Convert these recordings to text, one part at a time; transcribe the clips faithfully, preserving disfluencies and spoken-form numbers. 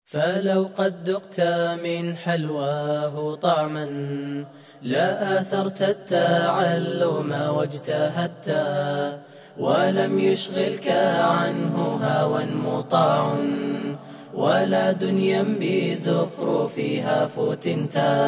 فلو قد ذقت من حلواه طعما لا آثرت التعلم واجتهدت ولم يشغلك عنه هوى مطاع ولا دنيا بزخرفها فتنتا.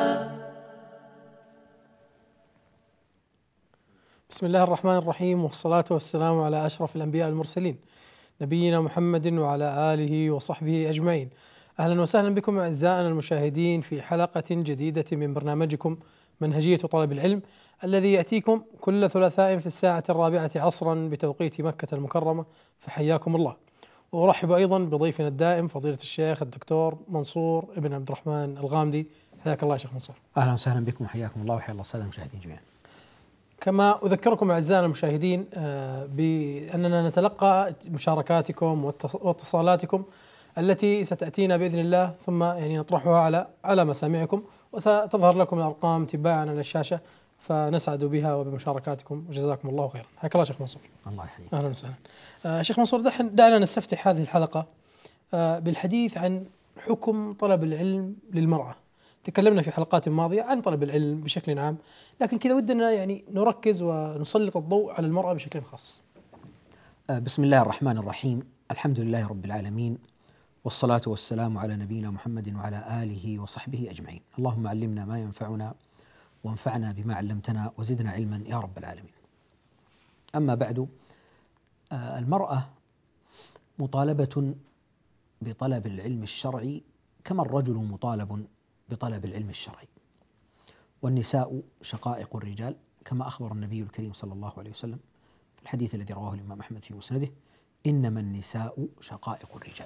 بسم الله الرحمن الرحيم، والصلاة والسلام على أشرف الأنبياء المرسلين نبينا محمد وعلى آله وصحبه أجمعين. أهلا وسهلا بكم أعزائنا المشاهدين في حلقة جديدة من برنامجكم منهجية طلب العلم، الذي يأتيكم كل ثلاثاء في الساعة الرابعة عصرا بتوقيت مكة المكرمة، فحياكم الله. وأرحب أيضا بضيفنا الدائم فضيلة الشيخ الدكتور منصور ابن عبد الرحمن الغامدي. حياك الله يا شيخ منصور. أهلا وسهلا بكم وحياكم الله وحيا الله السادة المشاهدين جميعا. كما أذكركم أعزائنا المشاهدين بأننا نتلقى مشاركاتكم واتصالاتكم التي ستأتينا بإذن الله، ثم يعني نطرحها على على مسامعكم، وستظهر لكم الأرقام تباعا على الشاشة، فنسعد بها وبمشاركاتكم وجزاكم الله خيرا. حياك الله شيخ منصور. الله يحييك. أهلا وسهلا. آه شيخ منصور، دعنا نستفتح هذه الحلقة آه بالحديث عن حكم طلب العلم للمرأة. تكلمنا في حلقات ماضية عن طلب العلم بشكل عام، لكن كذا ودنا يعني نركز ونسلط الضوء على المرأة بشكل خاص. بسم الله الرحمن الرحيم، الحمد لله رب العالمين، والصلاة والسلام على نبينا محمد وعلى آله وصحبه أجمعين. اللهم علمنا ما ينفعنا وانفعنا بما علمتنا وزدنا علما يا رب العالمين. أما بعد، المرأة مطالبة بطلب العلم الشرعي كما الرجل مطالب بطلب العلم الشرعي، والنساء شقائق الرجال كما أخبر النبي الكريم صلى الله عليه وسلم في الحديث الذي رواه الإمام أحمد في مسنده: إنما النساء شقائق الرجال.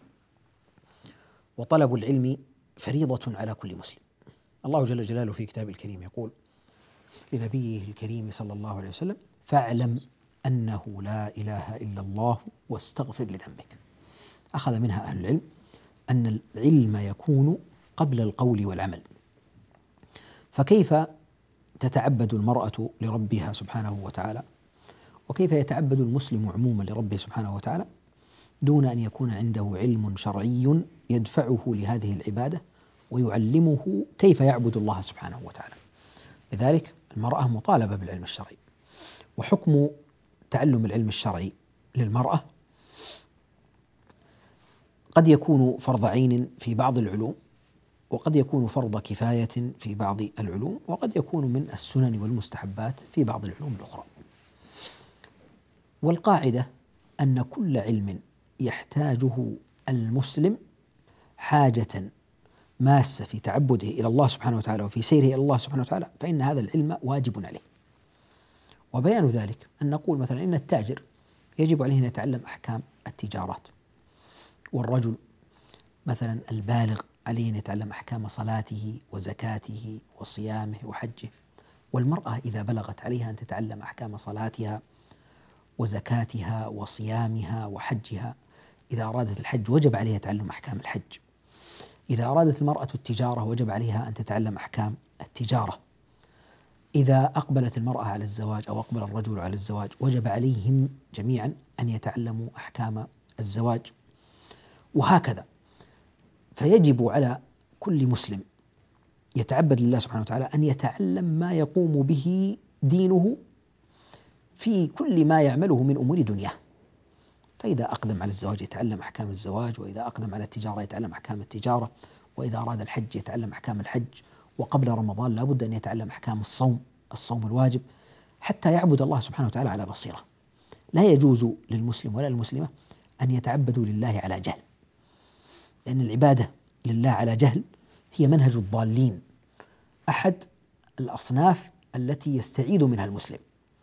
وطلب العلم فريضة على كل مسلم. الله جل جلاله في كتابه الكريم يقول لنبيه الكريم صلى الله عليه وسلم: فاعلم أنه لا إله إلا الله واستغفر لذنبك. أخذ منها أهل العلم أن العلم يكون قبل القول والعمل. فكيف تتعبد المرأة لربها سبحانه وتعالى، وكيف يتعبد المسلم عموما لربه سبحانه وتعالى دون أن يكون عنده علم شرعي يدفعه لهذه العبادة ويعلمه كيف يعبد الله سبحانه وتعالى؟ لذلك المرأة مطالبة بالعلم الشرعي. وحكم تعلم العلم الشرعي للمرأة قد يكون فرض عين في بعض العلوم، وقد يكون فرض كفاية في بعض العلوم، وقد يكون من السنن والمستحبات في بعض العلوم الأخرى. والقاعدة أن كل علم يحتاجه المسلم حاجة ماسة في تعبده إلى الله سبحانه وتعالى وفي سيره إلى الله سبحانه وتعالى فإن هذا العلم واجب عليه. وبيان ذلك أن نقول مثلا إن التاجر يجب عليه أن يتعلم أحكام التجارات، والرجل مثلا البالغ عليه أن يتعلم أحكام صلاته وزكاته وصيامه وحجه، والمرأة إذا بلغت عليها أن تتعلم أحكام صلاتها وزكاتها وصيامها وحجها. إذا أرادت الحج وجب عليها تعلم أحكام الحج. إذا أرادت المرأة التجارة وجب عليها أن تتعلم أحكام التجارة. إذا أقبلت المرأة على الزواج أو أقبل الرجل على الزواج وجب عليهم جميعا أن يتعلموا أحكام الزواج، وهكذا. فيجب على كل مسلم يتعبد لله سبحانه وتعالى أن يتعلم ما يقوم به دينه في كل ما يعمله من أمور دنياه. فإذا أقدم على الزواج يتعلم أحكام الزواج، وإذا أقدم على التجارة يتعلم أحكام التجارة، وإذا أراد الحج يتعلم أحكام الحج. وقبل رمضان لا بد أن يتعلم أحكام الصوم الصوم الواجب حتى يعبد الله سبحانه وتعالى على بصيرة. لا يجوز للمسلم ولا المسلمة أن يتعبدوا لله على جهل، لأن العبادة لله على جهل هي منهج الضالين، أحد الأصناف التي يستعيذ منها المسلم.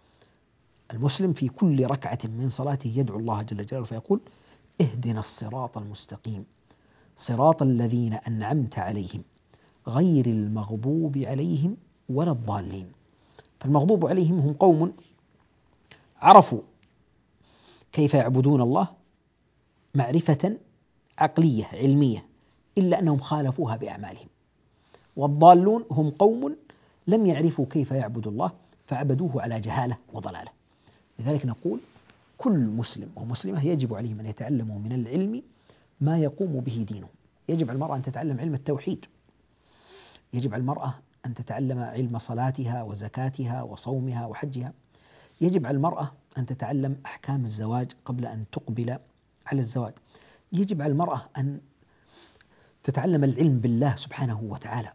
المسلم في كل ركعة من صلاته يدعو الله جل جلاله فيقول: اهدنا الصراط المستقيم صراط الذين أنعمت عليهم غير المغضوب عليهم ولا الضالين. فالمغضوب عليهم هم قوم عرفوا كيف يعبدون الله معرفة عقلية علمية، إلا أنهم خالفوها بأعمالهم. والضالون هم قوم لم يعرفوا كيف يعبدوا الله فعبدوه على جهالة وضلالة. لذلك نقول كل مسلم ومسلمة يجب عليهم أن يتعلموا من العلم ما يقوم به دينه، يجب على المرأة أن تتعلم علم التوحيد، يجب على المرأة أن تتعلم علم صلاتها وزكاتها وصومها وحجها، يجب على المرأة أن تتعلم أحكام الزواج قبل أن تقبل على الزواج، يجب على المرأة أن تتعلم العلم بالله سبحانه وتعالى،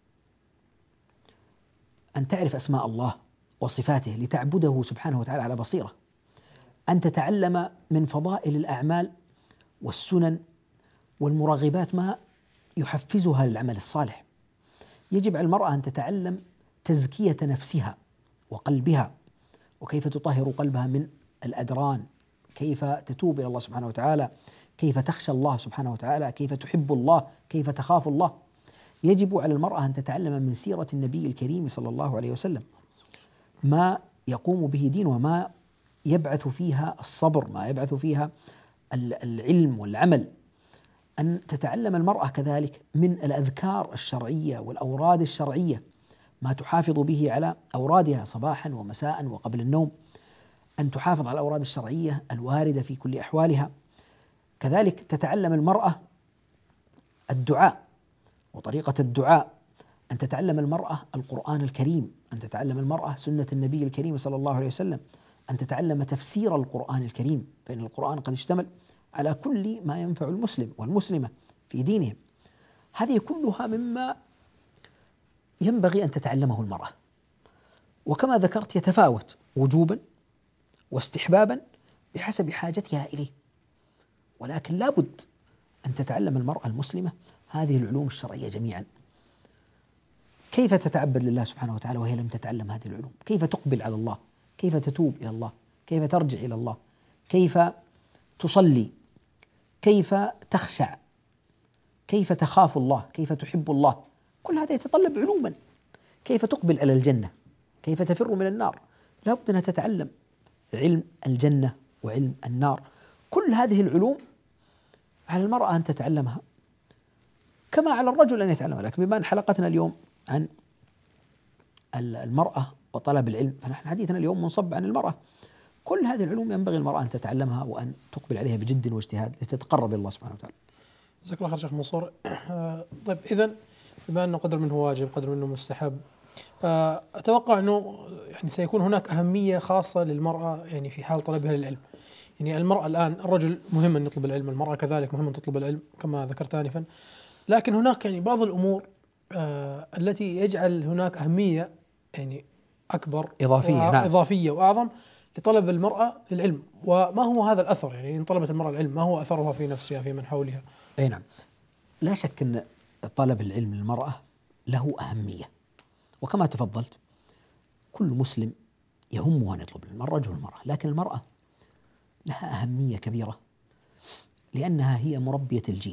أن تعرف أسماء الله وصفاته لتعبده سبحانه وتعالى على بصيرة، أن تتعلم من فضائل الأعمال والسنن والمرغبات ما يحفزها للعمل الصالح. يجب على المرأة أن تتعلم تزكية نفسها وقلبها، وكيف تطهر قلبها من الأدران، كيف تتوب إلى الله سبحانه وتعالى، كيف تخشى الله سبحانه وتعالى، كيف تحب الله، كيف تخاف الله. يجب على المرأة أن تتعلم من سيرة النبي الكريم صلى الله عليه وسلم ما يقوم به دينه وما يبعث فيها الصبر، ما يبعث فيها العلم والعمل. أن تتعلم المرأة كذلك من الأذكار الشرعية والأوراد الشرعية ما تحافظ به على أورادها صباحا ومساء وقبل النوم، أن تحافظ على الأوراد الشرعية الواردة في كل أحوالها. كذلك تتعلم المرأة الدعاء وطريقة الدعاء، أن تتعلم المرأة القرآن الكريم، أن تتعلم المرأة سنة النبي الكريم صلى الله عليه وسلم، أن تتعلم تفسير القرآن الكريم، فإن القرآن قد اشتمل على كل ما ينفع المسلم والمسلمة في دينهم. هذه كلها مما ينبغي أن تتعلمه المرأة، وكما ذكرت يتفاوت وجوبا واستحبابا بحسب حاجتها إليه، ولكن لا بد أن تتعلم المرأة المسلمة هذه العلوم الشرعية جميعا. كيف تتعبد لله سبحانه وتعالى وهي لم تتعلم هذه العلوم؟ كيف تقبل على الله؟ كيف تتوب إلى الله؟ كيف ترجع إلى الله؟ كيف تصلي؟ كيف تخشع؟ كيف تخاف الله؟ كيف تحب الله؟ كل هذا يتطلب علوما. كيف تقبل على الجنة؟ كيف تفر من النار؟ لا بد أن تتعلم علم الجنة وعلم النار. كل هذه العلوم على المرأة أن تتعلمها كما على الرجل أن يتعلمها، لكن بما أن حلقتنا اليوم عن المرأة وطلب العلم، فنحن حديثنا اليوم منصب عن المرأة. كل هذه العلوم ينبغي المرأة أن تتعلمها وأن تقبل عليها بجد واجتهاد لتتقرب إلى الله سبحانه وتعالى. جزاك الله خير شيخ منصور. طيب إذن بما أنه قدر منه واجب قدر منه مستحب، أتوقع أنه يعني سيكون هناك أهمية خاصة للمرأة يعني في حال طلبها للعلم. يعني المرأة الآن، الرجل مهم أن يطلب العلم، المرأة كذلك مهم أن تطلب العلم كما ذكرت آنفا، لكن هناك يعني بعض الأمور آه التي يجعل هناك أهمية يعني أكبر إضافية, نعم. إضافية وأعظم لطلب المرأة للعلم. وما هو هذا الأثر؟ يعني إن طلبت المرأة العلم ما هو أثرها في نفسها في من حولها؟ أي نعم، لا شك أن طلب العلم للمرأة له أهمية، وكما تفضلت كل مسلم يهمه أن يطلب العلم، الرجل والمرأة، لكن المرأة لها أهمية كبيرة لأنها هي مربية الجيل.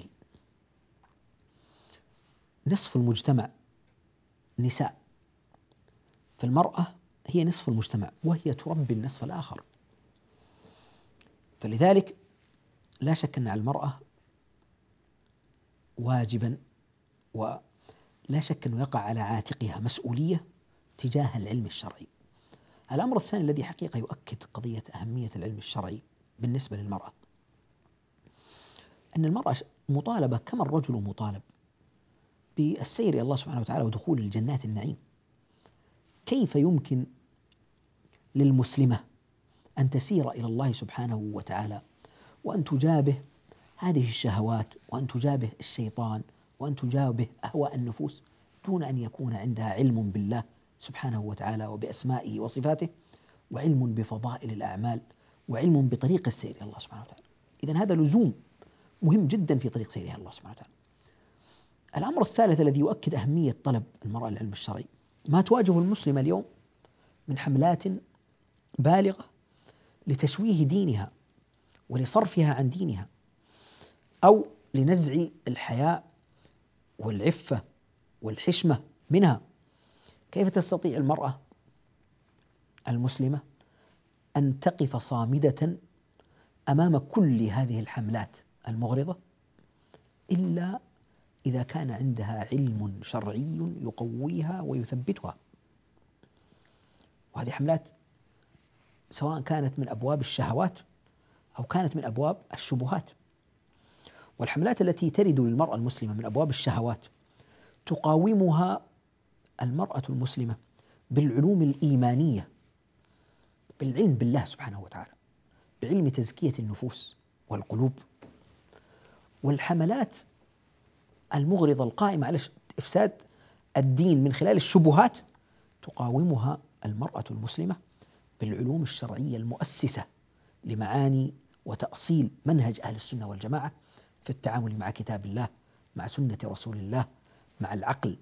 نصف المجتمع نساء، فالمرأة هي نصف المجتمع وهي تربي النصف الآخر، فلذلك لا شك أن على المرأة واجبا ولا شك أنه يقع على عاتقها مسؤولية تجاه العلم الشرعي. الأمر الثاني الذي حقيقة يؤكد قضية أهمية العلم الشرعي بالنسبة للمرأة أن المرأة مطالبة كما الرجل مطالب بالسير إلى الله سبحانه وتعالى ودخول الجنات النعيم. كيف يمكن للمسلمة أن تسير إلى الله سبحانه وتعالى وأن تجابه هذه الشهوات وأن تجابه الشيطان وأن تجابه أهواء النفوس دون أن يكون عندها علم بالله سبحانه وتعالى وبأسمائه وصفاته، وعلم بفضائل الأعمال، وعلم بطريق السير إلى الله سبحانه وتعالى؟ إذن هذا لزوم مهم جدا في طريق سيرها الله سبحانه وتعالى. الأمر الثالث الذي يؤكد أهمية طلب المرأة للعلم الشرعي ما تواجه المسلمة اليوم من حملات بالغة لتشويه دينها ولصرفها عن دينها، أو لنزع الحياء والعفة والحشمة منها. كيف تستطيع المرأة المسلمة أن تقف صامدة أمام كل هذه الحملات المغرضة إلا إذا كان عندها علم شرعي يقويها ويثبتها؟ وهذه حملات سواء كانت من أبواب الشهوات أو كانت من أبواب الشبهات. والحملات التي ترد للمرأة المسلمة من أبواب الشهوات تقاومها المرأة المسلمة بالعلوم الإيمانية، بالعلم بالله سبحانه وتعالى، بعلم تزكية النفوس والقلوب. والحملات المغرضة القائمة على إفساد الدين من خلال الشبهات تقاومها المرأة المسلمة بالعلوم الشرعية المؤسسة لمعاني وتأصيل منهج أهل السنة والجماعة في التعامل مع كتاب الله، مع سنة رسول الله، مع العقل،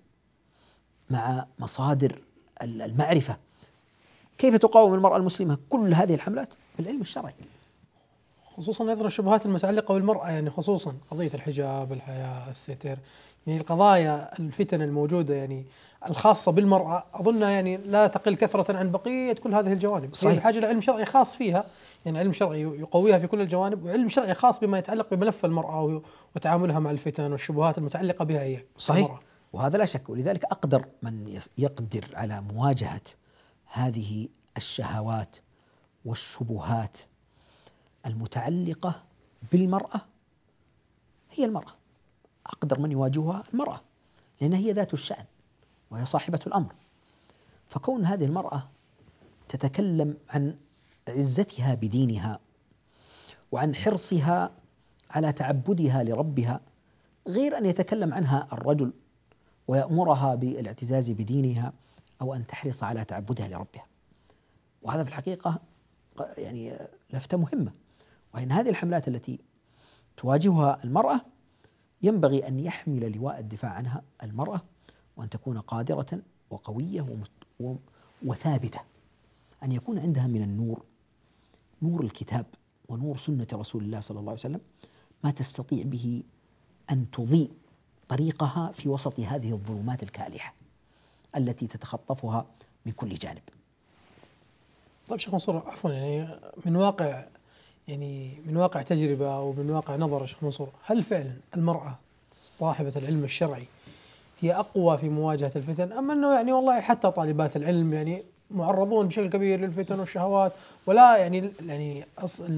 مع مصادر المعرفة. كيف تقاوم المرأة المسلمة كل هذه الحملات؟ بالعلم الشرعي، خصوصا أيضا الشبهات المتعلقة بالمرأة، يعني خصوصا قضية الحجاب، الحياء، الستر، يعني القضايا الفتن الموجودة يعني الخاصة بالمرأة أظنها يعني لا تقل كثرة عن بقية كل هذه الجوانب. هي بحاجة لعلم شرعي خاص فيها، يعني علم شرعي يقويها في كل الجوانب، وعلم شرعي خاص بما يتعلق بملف المرأة وتعاملها مع الفتن والشبهات المتعلقة بها هي. صحيح المرأة. وهذا لا شك، ولذلك أقدر من يقدر على مواجهة هذه الشهوات والشبهات المتعلقة بالمرأة هي المرأة. أقدر من يواجهها المرأة، لأنها هي ذات الشأن وهي صاحبة الأمر. فكون هذه المرأة تتكلم عن عزتها بدينها وعن حرصها على تعبدها لربها، غير أن يتكلم عنها الرجل ويأمرها بالاعتزاز بدينها أو أن تحرص على تعبدها لربها. وهذا في الحقيقة يعني لفتة مهمة، وإن هذه الحملات التي تواجهها المرأة ينبغي أن يحمل لواء الدفاع عنها المرأة، وأن تكون قادرة وقوية وثابتة، أن يكون عندها من النور، نور الكتاب ونور سنة رسول الله صلى الله عليه وسلم، ما تستطيع به أن تضيء طريقها في وسط هذه الظلمات الكالحة التي تتخطفها من كل جانب. طيب شيخ منصور، عفوا يعني من واقع يعني من واقع تجربة ومن واقع نظر يا شيخ منصور، هل فعلا المرأة صاحبة العلم الشرعي هي أقوى في مواجهة الفتن، أم أنه يعني والله حتى طالبات العلم يعني معرضون بشكل كبير للفتن والشهوات، ولا يعني يعني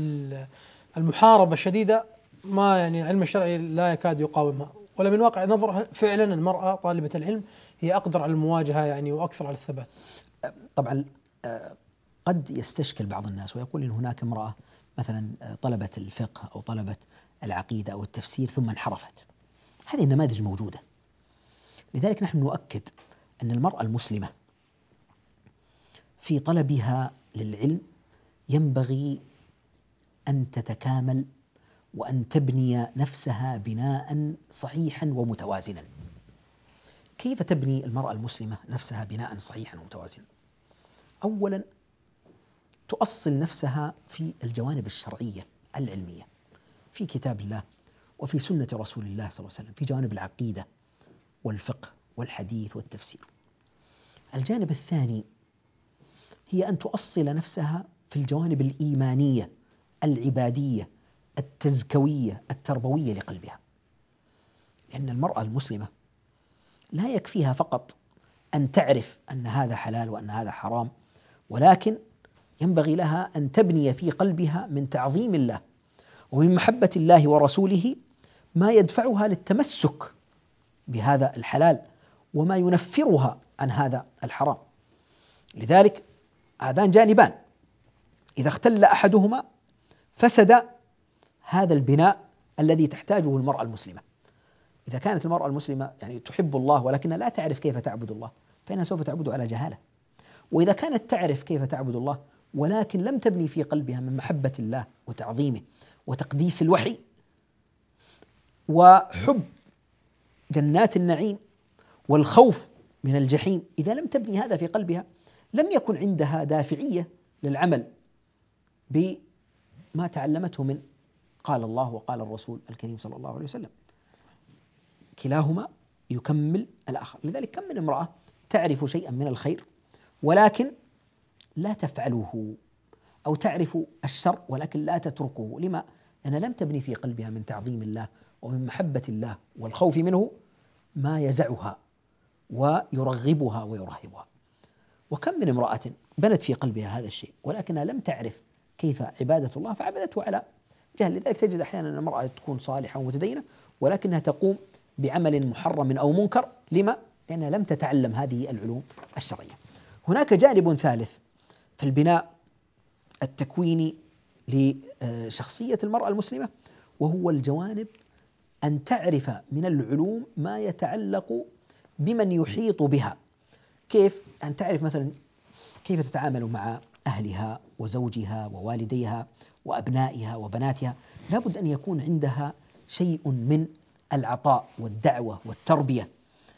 المحاربة الشديدة ما يعني العلم الشرعي لا يكاد يقاومها، ولا من واقع نظر فعلا المرأة طالبة العلم هي أقدر على المواجهة يعني وأكثر على الثبات؟ طبعا قد يستشكل بعض الناس ويقول إن هناك امرأة مثلا طلبت الفقه أو طلبت العقيدة أو التفسير ثم انحرفت. هذه النماذج موجودة. لذلك نحن نؤكد أن المرأة المسلمة في طلبها للعلم ينبغي أن تتكامل وأن تبني نفسها بناء صحيحا ومتوازنا. كيف تبني المرأة المسلمة نفسها بناء صحيحا ومتوازنا؟ أولا تؤصل نفسها في الجوانب الشرعية العلمية في كتاب الله وفي سنة رسول الله صلى الله عليه وسلم، في جوانب العقيدة والفقه والحديث والتفسير. الجانب الثاني هي أن تؤصل نفسها في الجوانب الإيمانية العبادية التزكوية التربوية لقلبها، لأن المرأة المسلمة لا يكفيها فقط أن تعرف أن هذا حلال وأن هذا حرام، ولكن ينبغي لها أن تبني في قلبها من تعظيم الله ومن محبة الله ورسوله ما يدفعها للتمسك بهذا الحلال وما ينفرها عن هذا الحرام. لذلك هذان جانبان، إذا اختل أحدهما فسد هذا البناء الذي تحتاجه المرأة المسلمة. إذا كانت المرأة المسلمة يعني تحب الله ولكنها لا تعرف كيف تعبد الله فإنها سوف تعبده على جهالة. وإذا كانت تعرف كيف تعبد الله ولكن لم تبني في قلبها من محبة الله وتعظيمه وتقديس الوحي وحب جنات النعيم والخوف من الجحيم، إذا لم تبني هذا في قلبها لم يكن عندها دافعية للعمل بما تعلمته من قال الله وقال الرسول الكريم صلى الله عليه وسلم. كلاهما يكمل الآخر. لذلك كم من امرأة تعرف شيئا من الخير ولكن لا تفعله، أو تعرف الشر ولكن لا تتركه. لما؟ لأن لم تبني في قلبها من تعظيم الله ومن محبة الله والخوف منه ما يزعها ويرغبها ويرهبها. وكم من امرأة بنت في قلبها هذا الشيء ولكنها لم تعرف كيف عبادة الله فعبدته على جهل. لذلك تجد أحيانا أن المرأة تكون صالحة ومتدينة ولكنها تقوم بعمل محرم أو منكر. لما؟ لأنها لم تتعلم هذه العلوم الشرعية. هناك جانب ثالث في البناء التكويني لشخصية المرأة المسلمة، وهو الجوانب أن تعرف من العلوم ما يتعلق بمن يحيط بها. كيف؟ أن تعرف مثلا كيف تتعامل مع أهلها وزوجها ووالديها وأبنائها وبناتها. لابد أن يكون عندها شيء من العطاء والدعوة والتربية،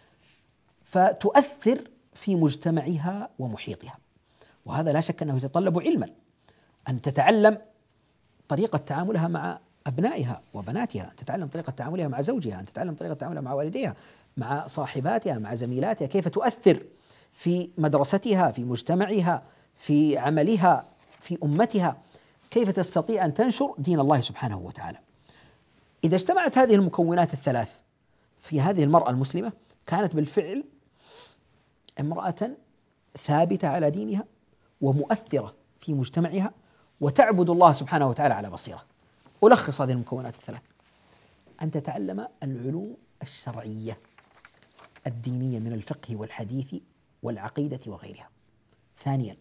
فتؤثر في مجتمعها ومحيطها. وهذا لا شك أنه يتطلب علما، أن تتعلم طريقة تعاملها مع أبنائها وبناتها، أن تتعلم طريقة تعاملها مع زوجها، أن تتعلم طريقة تعاملها مع والديها، مع صاحباتها، مع زميلاتها، كيف تؤثر في مدرستها، في مجتمعها، في عملها، في أمتها، كيف تستطيع أن تنشر دين الله سبحانه وتعالى. إذا اجتمعت هذه المكونات الثلاث في هذه المرأة المسلمة كانت بالفعل امرأة ثابتة على دينها ومؤثرة في مجتمعها وتعبد الله سبحانه وتعالى على بصيرة. ألخص هذه المكونات الثلاث: أن تتعلم العلوم الشرعية الدينية من الفقه والحديث والعقيدة وغيرها. ثانيا،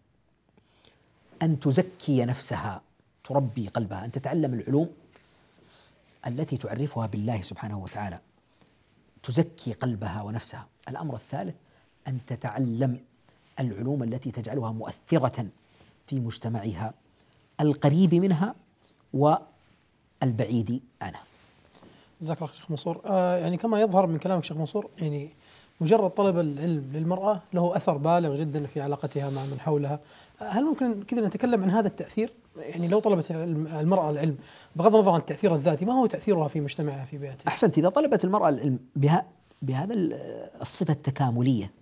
أن تزكي نفسها، تربي قلبها، أن تتعلم العلوم التي تعرفها بالله سبحانه وتعالى، تزكي قلبها ونفسها. الأمر الثالث، أن تتعلم العلوم التي تجعلها مؤثرة في مجتمعها القريب منها والبعيد عنها. جزاك الله شيخ منصور. آه يعني كما يظهر من كلامك شيخ منصور، يعني مجرد طلب العلم للمرأة له أثر بالغ جدا في علاقتها مع من حولها. هل ممكن كذا نتكلم عن هذا التأثير؟ يعني لو طلبت المرأة العلم بغض النظر عن التأثير الذاتي، ما هو تأثيرها في مجتمعها في بيئتها؟ أحسنت. إذا طلبت المرأة العلم بها بهذا الصفة التكاملية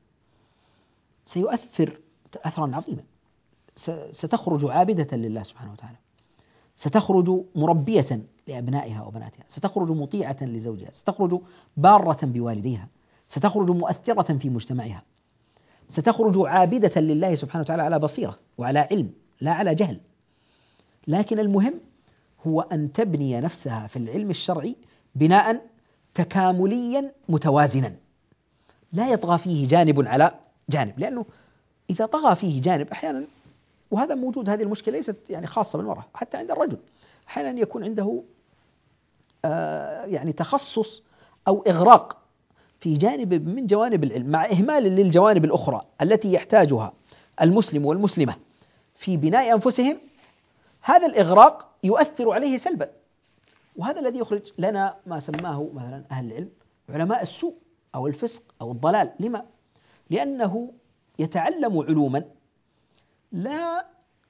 سيؤثر أثرا عظيما. ستخرج عابدة لله سبحانه وتعالى، ستخرج مربية لأبنائها وبناتها، ستخرج مطيعة لزوجها، ستخرج بارة بوالديها، ستخرج مؤثرة في مجتمعها، ستخرج عابدة لله سبحانه وتعالى على بصيرة وعلى علم لا على جهل. لكن المهم هو أن تبني نفسها في العلم الشرعي بناء تكامليا متوازنا لا يطغى فيه جانب على جانب، لأنه إذا طغى فيه جانب أحيانا، وهذا موجود، هذه المشكلة ليست يعني خاصة بالمرأة، حتى عند الرجل أحيانا يكون عنده آه يعني تخصص أو إغراق في جانب من جوانب العلم مع إهمال للجوانب الأخرى التي يحتاجها المسلم والمسلمة في بناء أنفسهم. هذا الإغراق يؤثر عليه سلبا، وهذا الذي يخرج لنا ما سماه مثلا أهل العلم علماء السوء أو الفسق أو الضلال. لما؟ لأنه يتعلم علوما لا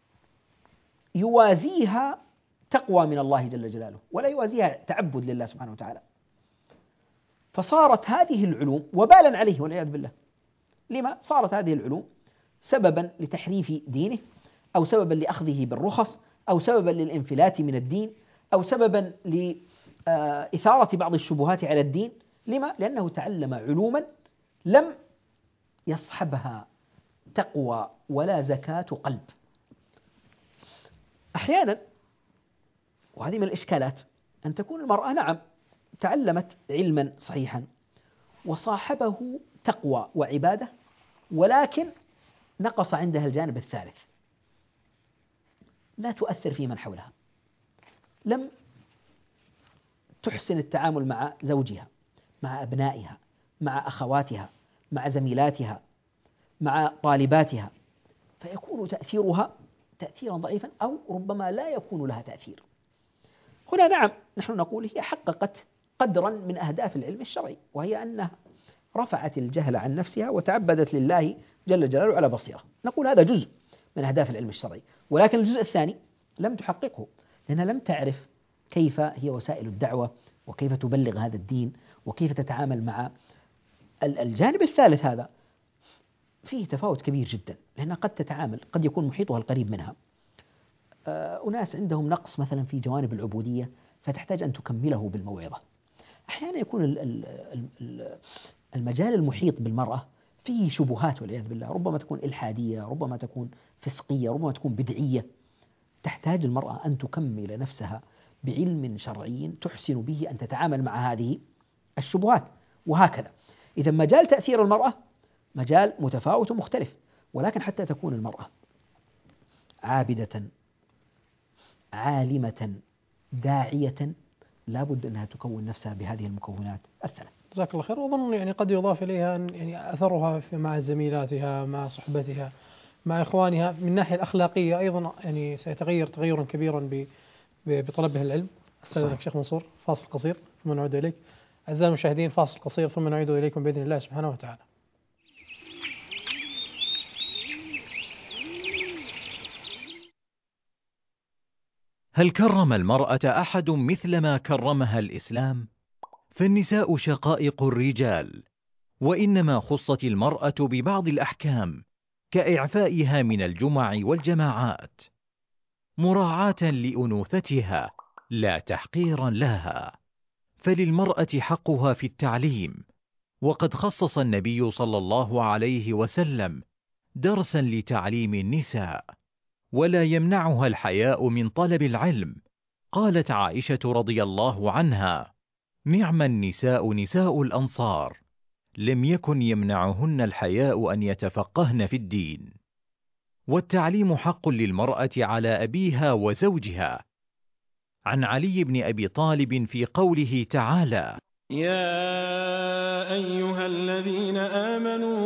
يوازيها تقوى من الله جل جلاله، ولا يوازيها تعبد لله سبحانه وتعالى، فصارت هذه العلوم وبالا عليه والعياذ بالله. لما؟ صارت هذه العلوم سببا لتحريف دينه، أو سببا لأخذه بالرخص، أو سببا للانفلات من الدين، أو سببا لإثارة بعض الشبهات على الدين. لما؟ لأنه تعلم علوما لم يصحبها تقوى ولا زكاة قلب. أحيانا، وهذه من الإشكالات، أن تكون المرأة نعم تعلمت علما صحيحا وصاحبه تقوى وعبادة، ولكن نقص عندها الجانب الثالث، لا تؤثر في من حولها، لم تحسن التعامل مع زوجها، مع أبنائها، مع أخواتها، مع زميلاتها، مع طالباتها، فيكون تأثيرها تأثيرا ضعيفا، أو ربما لا يكون لها تأثير. هنا نعم نحن نقول هي حققت قدرا من أهداف العلم الشرعي، وهي أنها رفعت الجهل عن نفسها وتعبدت لله جل جلاله على بصيرة. نقول هذا جزء من أهداف العلم الشرعي، ولكن الجزء الثاني لم تحققه، لأنها لم تعرف كيف هي وسائل الدعوة، وكيف تبلغ هذا الدين، وكيف تتعامل مع الجانب الثالث. هذا فيه تفاوت كبير جدا، لأنها قد تتعامل، قد يكون محيطها القريب منها أناس عندهم نقص مثلا في جوانب العبودية، فتحتاج أن تكمله بالموعظة. أحيانا يكون المجال المحيط بالمرأة فيه شبهات والعياذ بالله، ربما تكون إلحادية، ربما تكون فسقية، ربما تكون بدعية، تحتاج المرأة أن تكمل نفسها بعلم شرعي تحسن به أن تتعامل مع هذه الشبهات، وهكذا. إذا مجال تأثير المرأة مجال متفاوت ومختلف، ولكن حتى تكون المرأة عابدة عالمة داعية لا بد أنها تكون نفسها بهذه المكونات الثلاث. جزاك الله خير. وأظن يعني قد يضاف إليها أن يعني أثرها في مع زميلاتها، مع صحبتها، مع إخوانها من الناحية الأخلاقية أيضا يعني سيتغير تغيرا كبيرا ب- ب- بطلبها العلم. أستاذنك شيخ منصور فاصل قصير ثم نعود إليك. أعزائي المشاهدين فاصل قصير ثم نعود إليكم بإذن الله سبحانه وتعالى. هل كرم المرأة أحد مثل ما كرمها الإسلام؟ فالنساء شقائق الرجال، وإنما خصت المرأة ببعض الأحكام كإعفائها من الجمع والجماعات مراعاة لأنوثتها لا تحقيرا لها. فللمرأة حقها في التعليم، وقد خصص النبي صلى الله عليه وسلم درسا لتعليم النساء، ولا يمنعها الحياء من طلب العلم. قالت عائشة رضي الله عنها: نعم النساء نساء الأنصار، لم يكن يمنعهن الحياء أن يتفقهن في الدين. والتعليم حق للمرأة على أبيها وزوجها. عن علي بن أبي طالب في قوله تعالى: يا أيها الذين آمنوا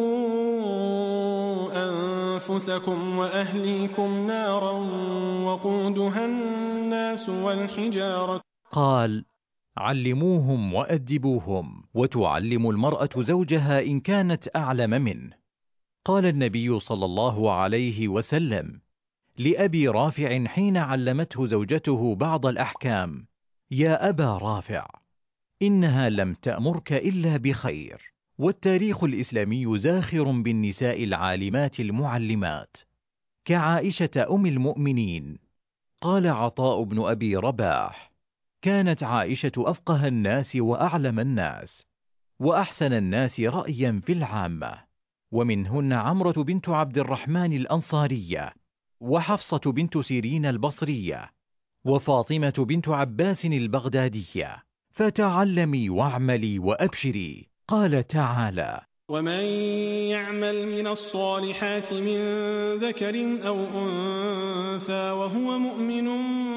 قوا أنفسكم وأهليكم نارا وقودها الناس والحجارة. قال: علموهم وأدبوهم. وتعلم المرأة زوجها إن كانت أعلم منه. قال النبي صلى الله عليه وسلم لأبي رافع حين علمته زوجته بعض الأحكام: يا أبا رافع، إنها لم تأمرك إلا بخير. والتاريخ الإسلامي زاخر بالنساء العالمات المعلمات كعائشة أم المؤمنين. قال عطاء بن أبي رباح: كانت عائشة أفقه الناس وأعلم الناس وأحسن الناس رأيا في العامة. ومنهن عمرة بنت عبد الرحمن الأنصارية، وحفصة بنت سيرين البصرية، وفاطمة بنت عباس البغدادية. فتعلمي واعملي وأبشري. قال تعالى: ومن يعمل من الصالحات من ذكر أو أنثى وهو مؤمن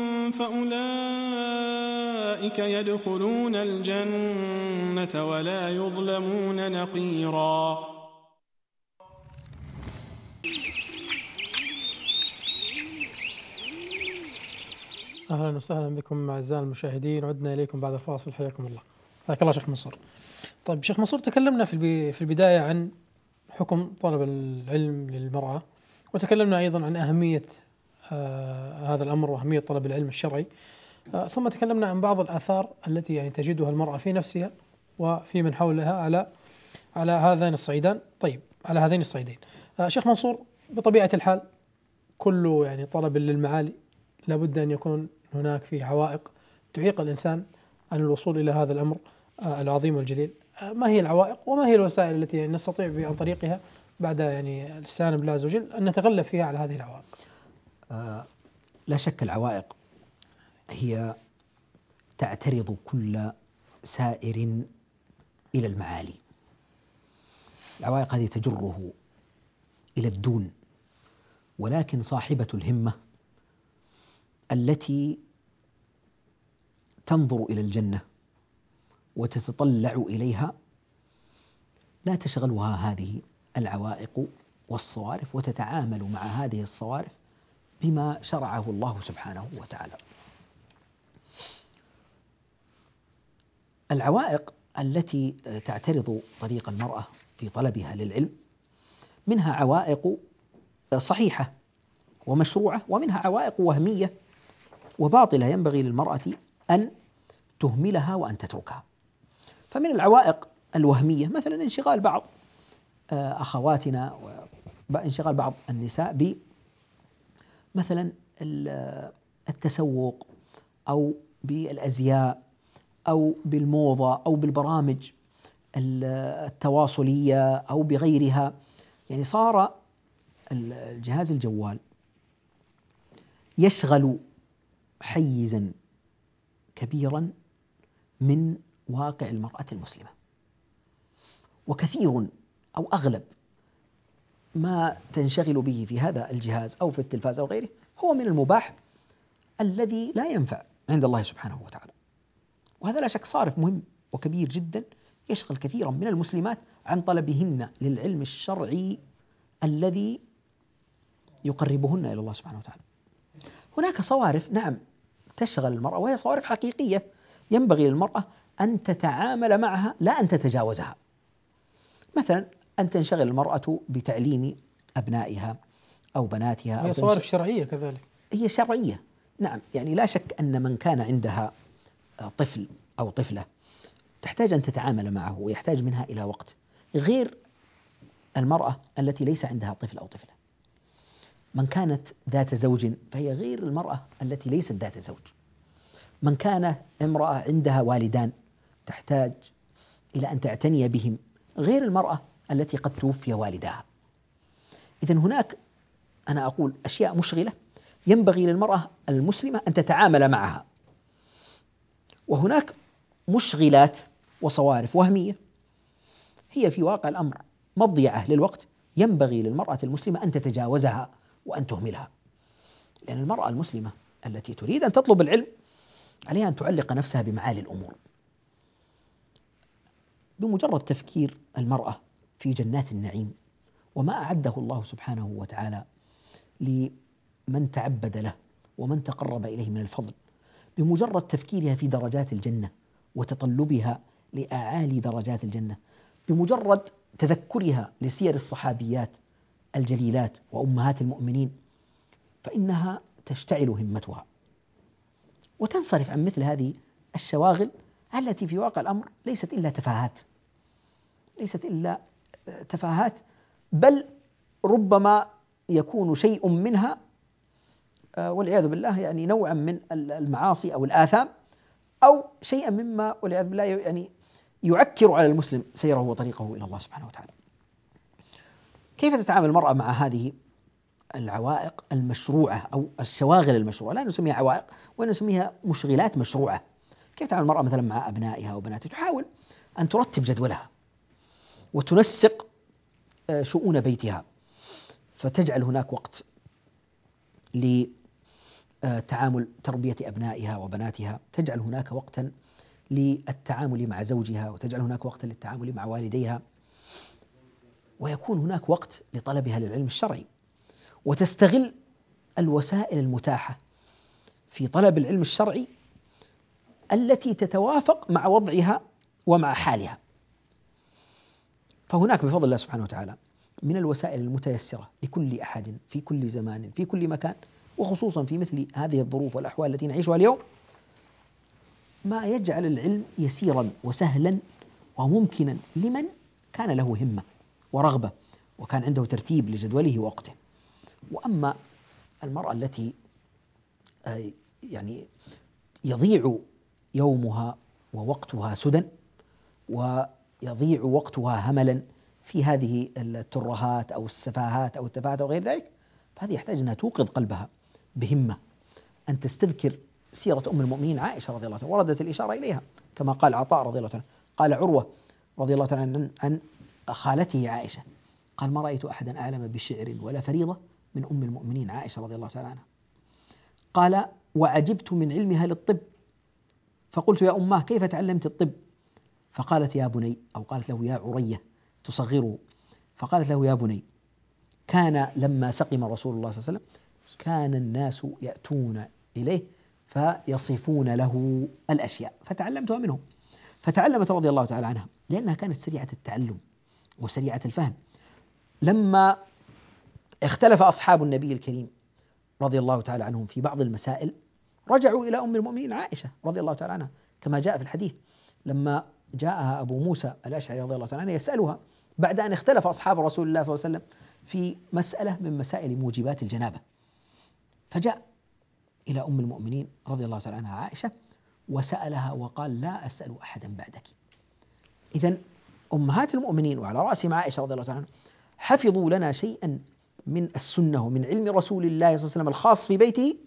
فأولئك يدخلون الجنة ولا يظلمون نقيرا. أهلا وسهلا بكم أعزائي المشاهدين، عدنا إليكم بعد الفاصل. حياكم الله. حياك الله شيخ منصور. طيب شيخ منصور، تكلمنا في في البداية عن حكم طلب العلم للمرأة، وتكلمنا أيضا عن أهمية آه هذا الأمر وأهمية طلب العلم الشرعي، آه ثم تكلمنا عن بعض الآثار التي يعني تجدها المرأة في نفسها وفي من حولها على على هذين الصعيدان. طيب على هذين الصعيدين آه شيخ منصور، بطبيعة الحال كل يعني طلب للمعالي لابد أن يكون هناك في عوائق تعيق الإنسان عن الوصول إلى هذا الأمر آه العظيم والجليل. آه ما هي العوائق وما هي الوسائل التي يعني نستطيع عن طريقها بعد يعني الاستعانة بالله عز وجل أن نتغلب فيها على هذه العوائق؟ آه لا شك العوائق هي تعترض كل سائر إلى المعالي. العوائق هذه تجره إلى الدون، ولكن صاحبة الهمة التي تنظر إلى الجنة وتتطلع إليها لا تشغلها هذه العوائق والصوارف، وتتعامل مع هذه الصوارف بما شرعه الله سبحانه وتعالى. العوائق التي تعترض طريق المرأة في طلبها للعلم منها عوائق صحيحة ومشروعة، ومنها عوائق وهمية وباطلة ينبغي للمرأة أن تهملها وأن تتركها. فمن العوائق الوهمية مثلا انشغال بعض أخواتنا وانشغال بعض النساء بمثلا التسوق أو بالأزياء أو بالموضة أو بالبرامج التواصلية أو بغيرها. يعني صار الجهاز الجوال يشغل حيزا كبيرا من واقع المرأة المسلمة. وكثير أو أغلب ما تنشغل به في هذا الجهاز أو في التلفاز أو غيره هو من المباح الذي لا ينفع عند الله سبحانه وتعالى. وهذا لا شك صارف مهم وكبير جدا يشغل كثيرا من المسلمات عن طلبهن للعلم الشرعي الذي يقربهن إلى الله سبحانه وتعالى. هناك صوارف نعم تشغل المرأة، وهي صوارف حقيقية ينبغي للمرأة أن تتعامل معها لا أن تتجاوزها. مثلا أن تنشغل المرأة بتعليم أبنائها أو بناتها. هي صوارف شرعية كذلك. هي شرعية نعم، يعني لا شك أن من كان عندها طفل أو طفلة تحتاج أن تتعامل معه ويحتاج منها إلى وقت، غير المرأة التي ليس عندها طفل أو طفلة. من كانت ذات زوج فهي غير المرأة التي ليست ذات زوج. من كان امرأة عندها والدان تحتاج إلى أن تعتني بهم غير المرأة التي قد توفي والدها. إذن هناك أنا أقول أشياء مشغلة ينبغي للمرأة المسلمة أن تتعامل معها، وهناك مشغلات وصوارف وهمية هي في واقع الأمر مضيعة للوقت ينبغي للمرأة المسلمة أن تتجاوزها وأن تهملها. لأن المرأة المسلمة التي تريد أن تطلب العلم عليها أن تعلق نفسها بمعالي الأمور. بمجرد تفكير المرأة في جنات النعيم وما أعده الله سبحانه وتعالى لمن تعبد له ومن تقرب إليه من الفضل، بمجرد تفكيرها في درجات الجنة وتطلبها لأعالي درجات الجنة، بمجرد تذكرها لسير الصحابيات الجليلات وأمهات المؤمنين، فإنها تشتعل همتها وتنصرف عن مثل هذه الشواغل التي في واقع الأمر ليست إلا تفاهات، ليست إلا تفاهات، بل ربما يكون شيء منها والعياذ بالله يعني نوعا من المعاصي أو الآثام، أو شيئا مما والعياذ بالله يعني يعكر على المسلم سيره وطريقه إلى الله سبحانه وتعالى. كيف تتعامل المرأة مع هذه العوائق المشروعة أو الشواغل المشروعة؟ لا نسميها عوائق وإنما نسميها مشغلات مشروعة. كيف تتعامل المرأة مثلا مع أبنائها وبناتها؟ تحاول أن ترتب جدولها وتنسق شؤون بيتها، فتجعل هناك وقت لتعامل تربية أبنائها وبناتها، تجعل هناك وقتا للتعامل مع زوجها، وتجعل هناك وقتا للتعامل مع والديها، ويكون هناك وقت لطلبها للعلم الشرعي، وتستغل الوسائل المتاحة في طلب العلم الشرعي التي تتوافق مع وضعها ومع حالها. فهناك بفضل الله سبحانه وتعالى من الوسائل المتيسرة لكل أحد في كل زمان في كل مكان، وخصوصا في مثل هذه الظروف والأحوال التي نعيشها اليوم، ما يجعل العلم يسيرا وسهلا وممكنا لمن كان له همة ورغبة وكان عنده ترتيب لجدوله ووقته. وأما المرأة التي يعني يضيع يومها ووقتها سدى ويضيع وقتها هملا في هذه الترهات أو السفاهات أو التفاهات أو غير ذلك، فهذه يحتاج أنها توقظ قلبها بهمة أن تستذكر سيرة أم المؤمنين عائشة رضي الله عنها. وردت الإشارة إليها كما قال عطاء رضي الله عنه، قال عروة رضي الله عنه عن خالته عائشة، قال ما رأيت أحدا أعلم بشعر ولا فريضة من أم المؤمنين عائشة رضي الله عنها. قال وعجبت من علمها للطب، فقلت يا أماه كيف تعلمت الطب؟ فقالت يا بني، أو قالت له يا عرية تصغره، فقالت له يا بني كان لما سقم رسول الله صلى الله عليه وسلم كان الناس يأتون إليه فيصفون له الأشياء فتعلمتها منهم. فتعلمت رضي الله تعالى عنها لأنها كانت سريعة التعلم وسريعة الفهم. لما اختلف أصحاب النبي الكريم رضي الله تعالى عنهم في بعض المسائل رجعوا إلى أم المؤمنين عائشة رضي الله تعالى عنها، كما جاء في الحديث لما جاءها أبو موسى الأشعري رضي الله تعالى عنه يسألها بعد أن اختلف أصحاب رسول الله صلى الله عليه وسلم في مسألة من مسائل موجبات الجنابة، فجاء إلى أم المؤمنين رضي الله تعالى عنها عائشة وسألها وقال لا أسأل أحدا بعدك. إذن أمهات المؤمنين وعلى رأسهم عائشة رضي الله تعالى عنها حفظوا لنا شيئا من السنة ومن علم رسول الله صلى الله عليه وسلم الخاص في بيته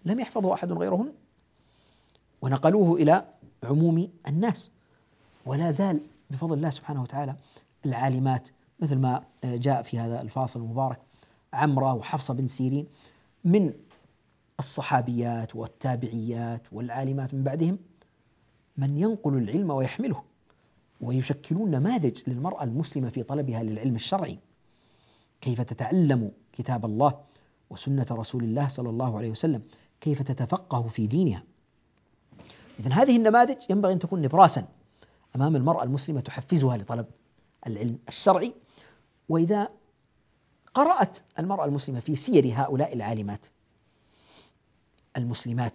لم يحفظه أحد غيرهن، ونقلوه إلى عموم الناس. ولا زال بفضل الله سبحانه وتعالى العالمات مثل ما جاء في هذا الفاصل المبارك عمرة وحفصة بن سيرين من الصحابيات والتابعيات والعالمات من بعدهم من ينقل العلم ويحمله، ويشكلون نماذج للمرأة المسلمة في طلبها للعلم الشرعي، كيف تتعلم كتاب الله وسنة رسول الله صلى الله عليه وسلم، كيف تتفقه في دينها. إذن هذه النماذج ينبغي أن تكون نبراسا أمام المرأة المسلمة تحفزها لطلب العلم الشرعي. وإذا قرأت المرأة المسلمة في سير هؤلاء العالمات المسلمات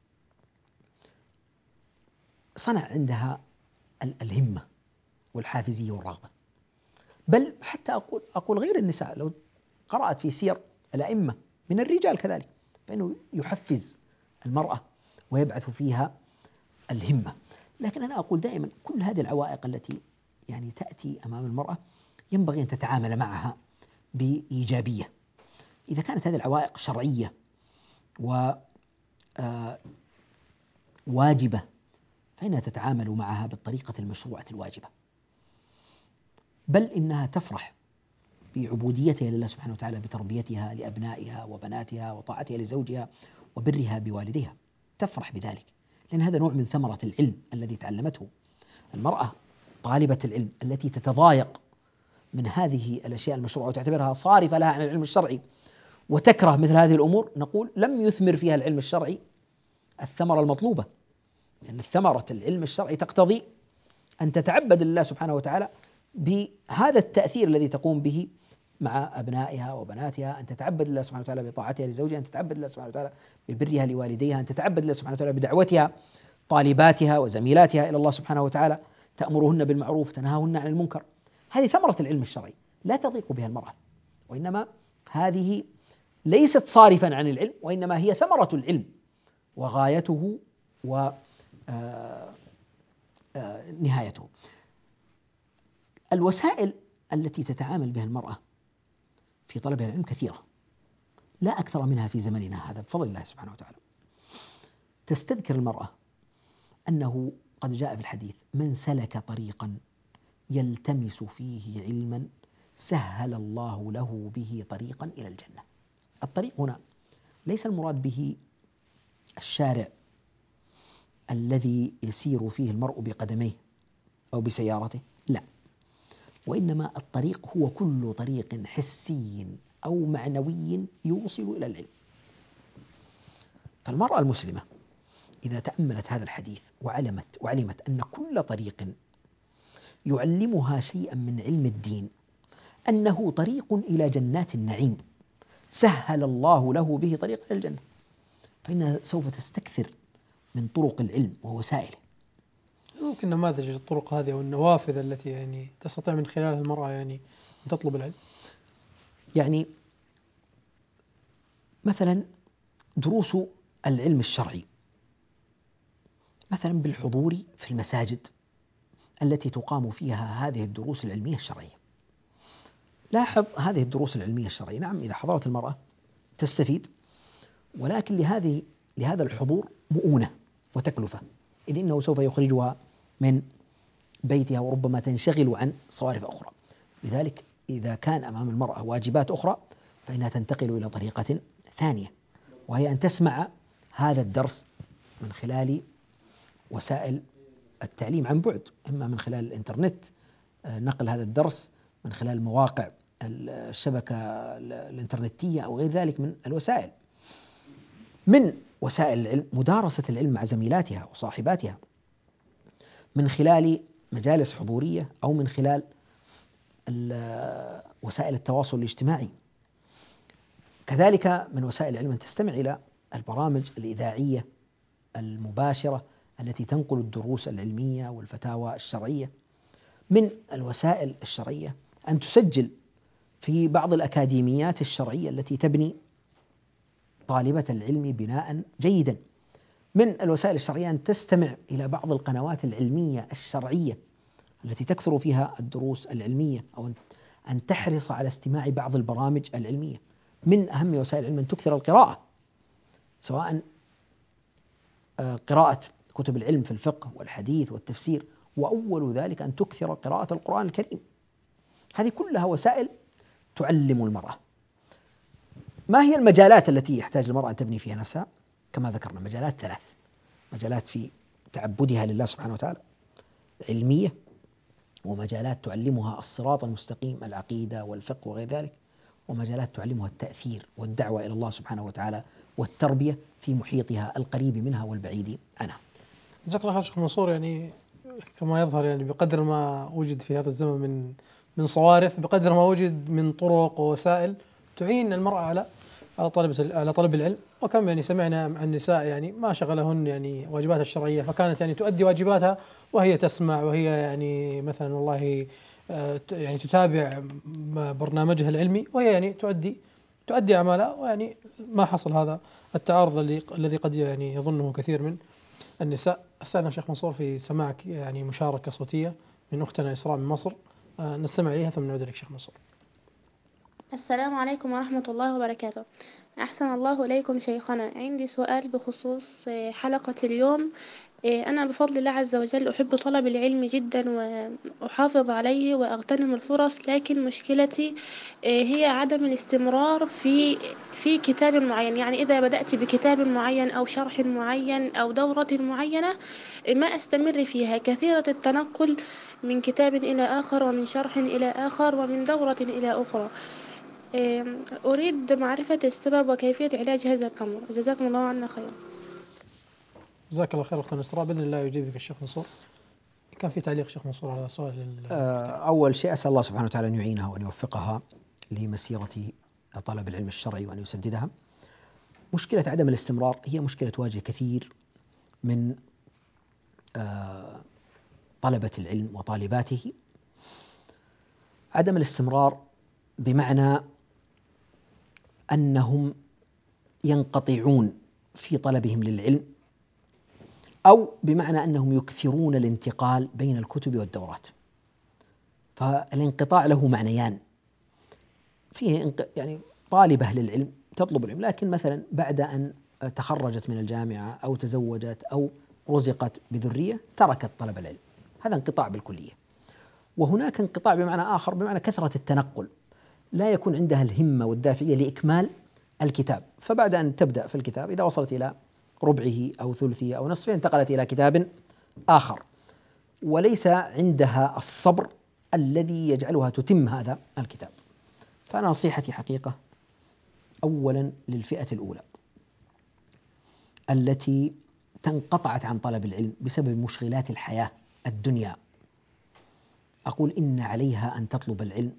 صنع عندها الهمة والحافزية والرغبة. بل حتى أقول أقول غير النساء، لو قرأت في سير الأئمة من الرجال كذلك فإنه يحفز المرأة ويبعث فيها الهمة. لكن أنا أقول دائما كل هذه العوائق التي يعني تأتي أمام المرأة ينبغي أن تتعامل معها بإيجابية. إذا كانت هذه العوائق شرعية وواجبة فإنها تتعامل معها بالطريقة المشروعة الواجبة، بل إنها تفرح بعبوديتها لله سبحانه وتعالى، بتربيتها لأبنائها وبناتها وطاعتها لزوجها وبرها بوالديها، تفرح بذلك، لأن هذا نوع من ثمرة العلم الذي تعلمته. المرأة طالبة العلم التي تتضايق من هذه الأشياء المشروعة وتعتبرها صارفة لها عن العلم الشرعي وتكره مثل هذه الأمور، نقول لم يثمر فيها العلم الشرعي الثمرة المطلوبة، لأن الثمرة العلم الشرعي تقتضي أن تتعبد لله سبحانه وتعالى بهذا التأثير الذي تقوم به مع أبنائها وبناتها، أن تتعبد لله سبحانه وتعالى بطاعتها لزوجها، أن تتعبد لله سبحانه وتعالى ببرها لوالديها، أن تتعبد لله سبحانه وتعالى بدعوتها طالباتها وزميلاتها إلى الله سبحانه وتعالى، تأمرهن بالمعروف تنهاهن عن المنكر. هذه ثمرة العلم الشرعي لا تضيق بها المرأة، وإنما هذه ليست صارفا عن العلم، وإنما هي ثمرة العلم وغايته ونهايته. الوسائل التي تتعامل بها المرأة في طلب العلم كثيرة لا أكثر منها في زمننا هذا بفضل الله سبحانه وتعالى. تستذكر المرأة أنه قد جاء في الحديث: من سلك طريقا يلتمس فيه علما سهل الله له به طريقا إلى الجنة. الطريق هنا ليس المراد به الشارع الذي يسير فيه المرء بقدميه أو بسيارته، لا، وإنما الطريق هو كل طريق حسي أو معنوي يوصل إلى العلم. فالمرأة المسلمة إذا تأملت هذا الحديث وعلمت وعلمت أن كل طريق يعلمها شيئا من علم الدين أنه طريق إلى جنات النعيم سهل الله له به طريق إلى الجنة، فإنها سوف تستكثر من طرق العلم ووسائله. ممكن نماذج الطرق هذه أو النوافذ التي يعني تستطيع من خلالها المرأة يعني أن تطلب العلم؟ يعني مثلا دروس العلم الشرعي، مثلا بالحضور في المساجد التي تقام فيها هذه الدروس العلمية الشرعية. لاحظ هذه الدروس العلمية الشرعية، نعم إذا حضرت المرأة تستفيد، ولكن لهذه لهذا الحضور مؤونة وتكلفة، إذ إنه سوف يخرجها من بيتها وربما تنشغل عن صوارف أخرى. لذلك إذا كان أمام المرأة واجبات أخرى فإنها تنتقل إلى طريقة ثانية، وهي أن تسمع هذا الدرس من خلال وسائل التعليم عن بعد، إما من خلال الإنترنت، نقل هذا الدرس من خلال مواقع الشبكة الإنترنتية أو غير ذلك من الوسائل. من وسائل العلم مدارسة العلم مع زميلاتها وصاحباتها من خلال مجالس حضورية أو من خلال وسائل التواصل الاجتماعي. كذلك من وسائل العلم أن تستمع إلى البرامج الإذاعية المباشرة التي تنقل الدروس العلمية والفتاوى الشرعية. من الوسائل الشرعية أن تسجل في بعض الأكاديميات الشرعية التي تبني طالبة العلم بناء جيدا. من الوسائل الشرعية أن تستمع إلى بعض القنوات العلمية الشرعية التي تكثر فيها الدروس العلمية، أو أن تحرص على استماع بعض البرامج العلمية. من أهم وسائل العلم أن تكثر القراءة، سواء قراءة كتب العلم في الفقه والحديث والتفسير، وأول ذلك أن تكثر قراءة القرآن الكريم. هذه كلها وسائل تعلم المرأة. ما هي المجالات التي يحتاج المرأة أن تبني فيها نفسها؟ كما ذكرنا مجالات ثلاث: مجالات في تعبدها لله سبحانه وتعالى علمية، ومجالات تعلمها الصراط المستقيم العقيدة والفقه وغير ذلك، ومجالات تعلمها التأثير والدعوة إلى الله سبحانه وتعالى والتربية في محيطها القريب منها والبعيد عنها. جزاك الله خير شيخ منصور. يعني كما يظهر يعني بقدر ما وجد في هذا الزمن من من صوارف، بقدر ما وجد من طرق ووسائل تعين المرأة على على طلب على طلب العلم. وكم يعني سمعنا عن النساء يعني ما شغلهن يعني واجباتها الشرعية، فكانت يعني تؤدي واجباتها وهي تسمع، وهي يعني مثلا والله يعني تتابع برنامجها العلمي، وهي يعني تؤدي تؤدي أعمالها، ويعني ما حصل هذا التعارض الذي الذي قد يعني يظنه كثير من النساء. استاذن شيخ منصور في سماعك يعني مشاركة صوتية من أختنا إسراء من مصر، نستمع إليها ثم نعود إليك شيخ منصور. السلام عليكم ورحمة الله وبركاته. أحسن الله إليكم شيخنا. عندي سؤال بخصوص حلقة اليوم. أنا بفضل الله عز وجل أحب طلب العلم جدا وأحافظ عليه وأغتنم الفرص، لكن مشكلتي هي عدم الاستمرار في في كتاب معين. يعني إذا بدأت بكتاب معين أو شرح معين أو دورة معينة ما أستمر فيها، كثيرة التنقل من كتاب إلى آخر ومن شرح إلى آخر ومن دورة إلى أخرى. أريد معرفة السبب وكيفية علاج هذا الأمر. جزاكم الله عنا خيرا. جزاك الله خير أختنا إسراء، بإذن الله يجيبك الشيخ منصور. كان في تعليق شيخ منصور على سؤال. أول شيء أسأل الله سبحانه وتعالى أن يعينها وأن يوفقها لمسيرة طلب العلم الشرعي وأن يسددها. مشكلة عدم الاستمرار هي مشكلة تواجه كثير من طلبة العلم وطالباته. عدم الاستمرار بمعنى أنهم ينقطعون في طلبهم للعلم، أو بمعنى أنهم يكثرون الانتقال بين الكتب والدورات. فالانقطاع له معنيان: فيه يعني طالبة للعلم تطلب العلم، لكن مثلا بعد أن تخرجت من الجامعة أو تزوجت أو رزقت بذرية تركت طلب العلم، هذا انقطاع بالكلية. وهناك انقطاع بمعنى آخر، بمعنى كثرة التنقل، لا يكون عندها الهمة والدافعية لإكمال الكتاب، فبعد أن تبدأ في الكتاب إذا وصلت إلى ربعه أو ثلثه أو نصفه انتقلت إلى كتاب آخر، وليس عندها الصبر الذي يجعلها تتم هذا الكتاب. فأنا نصيحتي حقيقة أولا للفئة الأولى التي تنقطعت عن طلب العلم بسبب مشغلات الحياة الدنيا، أقول إن عليها أن تطلب العلم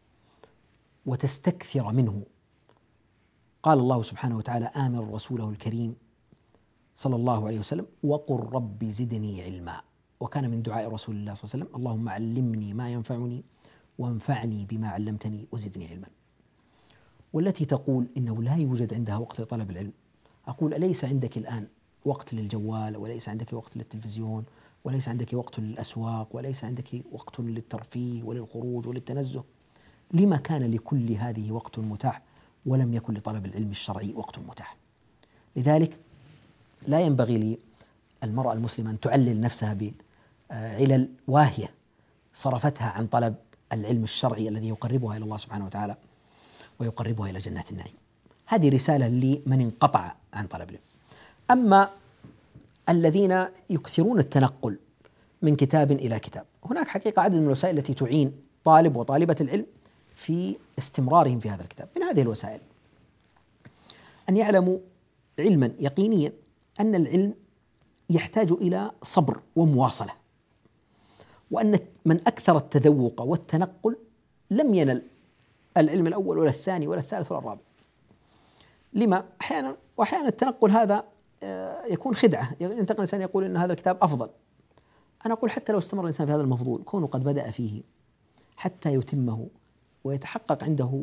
وتستكثر منه. قال الله سبحانه وتعالى آمر رسوله الكريم صلى الله عليه وسلم: وقل رب زدني علما. وكان من دعاء رسول الله صلى الله عليه وسلم: اللهم علمني ما ينفعني وانفعني بما علمتني وزدني علما. والتي تقول إنه لا يوجد عندها وقت لطلب العلم، أقول: أليس عندك الآن وقت للجوال، وليس عندك وقت للتلفزيون، وليس عندك وقت للأسواق، وليس عندك وقت للترفيه وللخروج وللتنزه؟ لما كان لكل هذه وقت متاح ولم يكن لطلب العلم الشرعي وقت متاح؟ لذلك لا ينبغي للمرأة المسلمة أن تعلل نفسها بعلل واهية صرفتها عن طلب العلم الشرعي الذي يقربها إلى الله سبحانه وتعالى ويقربها إلى جنات النعيم. هذه رسالة لمن انقطع عن طلب العلم. أما الذين يكثرون التنقل من كتاب إلى كتاب، هناك حقيقة عدد من الوسائل التي تعين طالب وطالبة العلم في استمرارهم في هذا الكتاب. من هذه الوسائل أن يعلموا علما يقينيا أن العلم يحتاج إلى صبر ومواصلة، وأن من أكثر التذوق والتنقل لم ينل العلم الأول ولا الثاني ولا الثالث ولا الرابع. لما؟ أحيانا وأحيانا التنقل هذا يكون خدعة، ينتقل الإنسان يقول إن هذا الكتاب أفضل. أنا أقول حتى لو استمر الإنسان في هذا المفضول كونه قد بدأ فيه حتى يتمه ويتحقق عنده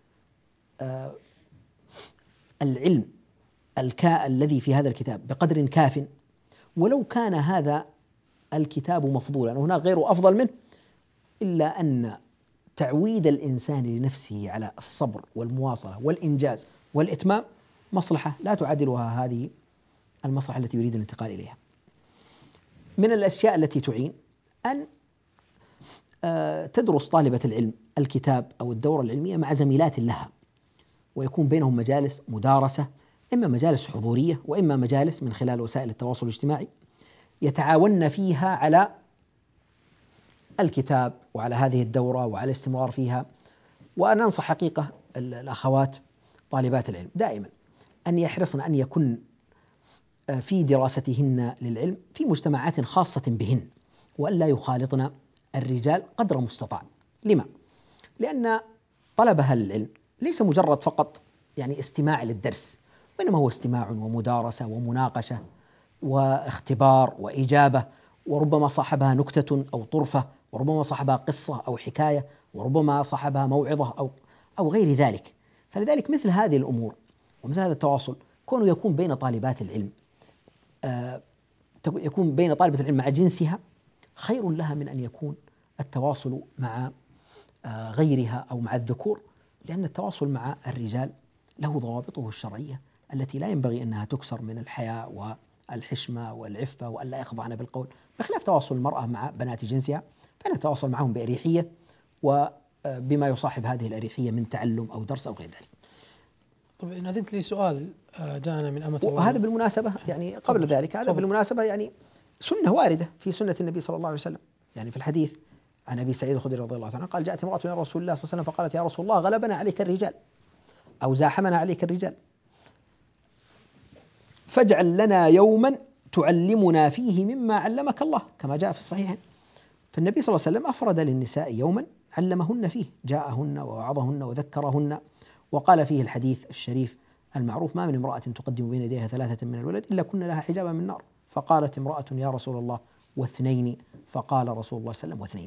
العلم الكاء الذي في هذا الكتاب بقدر كاف، ولو كان هذا الكتاب مفضولا وهناك غيره أفضل منه، إلا أن تعويد الإنسان لنفسه على الصبر والمواصلة والإنجاز والإتمام مصلحة لا تعادلها هذه المصلحة التي يريد الانتقال إليها. من الأشياء التي تعين أن تدرس طالبة العلم الكتاب أو الدورة العلمية مع زميلات لها، ويكون بينهم مجالس مدارسة، إما مجالس حضورية وإما مجالس من خلال وسائل التواصل الاجتماعي، يتعاون فيها على الكتاب وعلى هذه الدورة وعلى الاستمرار فيها. وأنا أنصح حقيقة الأخوات طالبات العلم دائما أن يحرصن أن يكن في دراستهن للعلم في مجتمعات خاصة بهن، وأن لا يخالطن الرجال قدر مستطاع. لما؟ لأن طلبها للعلم ليس مجرد فقط يعني استماع للدرس، وإنما هو استماع ومدارسة ومناقشة واختبار وإجابة، وربما صاحبها نكتة أو طرفة، وربما صاحبها قصة أو حكاية، وربما صاحبها موعظة أو أو غير ذلك. فلذلك مثل هذه الأمور ومثل هذا التواصل كونه يكون بين طالبات العلم آه يكون بين طالبة العلم مع جنسها خير لها من أن يكون التواصل مع آه غيرها أو مع الذكور، لأن التواصل مع الرجال له ضوابطه الشرعية التي لا ينبغي أنها تكسر من الحياء والحشمة والعفة وألا يخضعن بالقول، بخلاف تواصل المرأة مع بنات جنسها فإنها تتواصل معهم بأريحية وبما يصاحب هذه الأريحية من تعلم أو درس أو غير ذلك. طب إن أذنت لي سؤال جاءنا من أمة الله، وهذا بالمناسبة يعني قبل طبعا. ذلك هذا طبعا. بالمناسبة يعني سنة واردة في سنة النبي صلى الله عليه وسلم، يعني في الحديث عن أبي سعيد الخدري رضي الله عنه قال: جاءت امرأة إلى رسول الله صلى الله عليه وسلم فقالت: يا رسول الله غلبنا عليك الرجال أو زاحمنا عليك الرجال، فاجعل لنا يوما تعلمنا فيه مما علمك الله، كما جاء في الصحيحين. فالنبي صلى الله عليه وسلم أفرد للنساء يوما علمهن فيه، جاءهن ووعظهن وذكرهن، وقال فيه الحديث الشريف المعروف: ما من امرأة تقدم بين يديها ثلاثة من الولد إلا كن لها حجابا من نار. فقالت امرأة: يا رسول الله واثنين؟ فقال رسول الله صلى الله عليه وسلم: واثنين.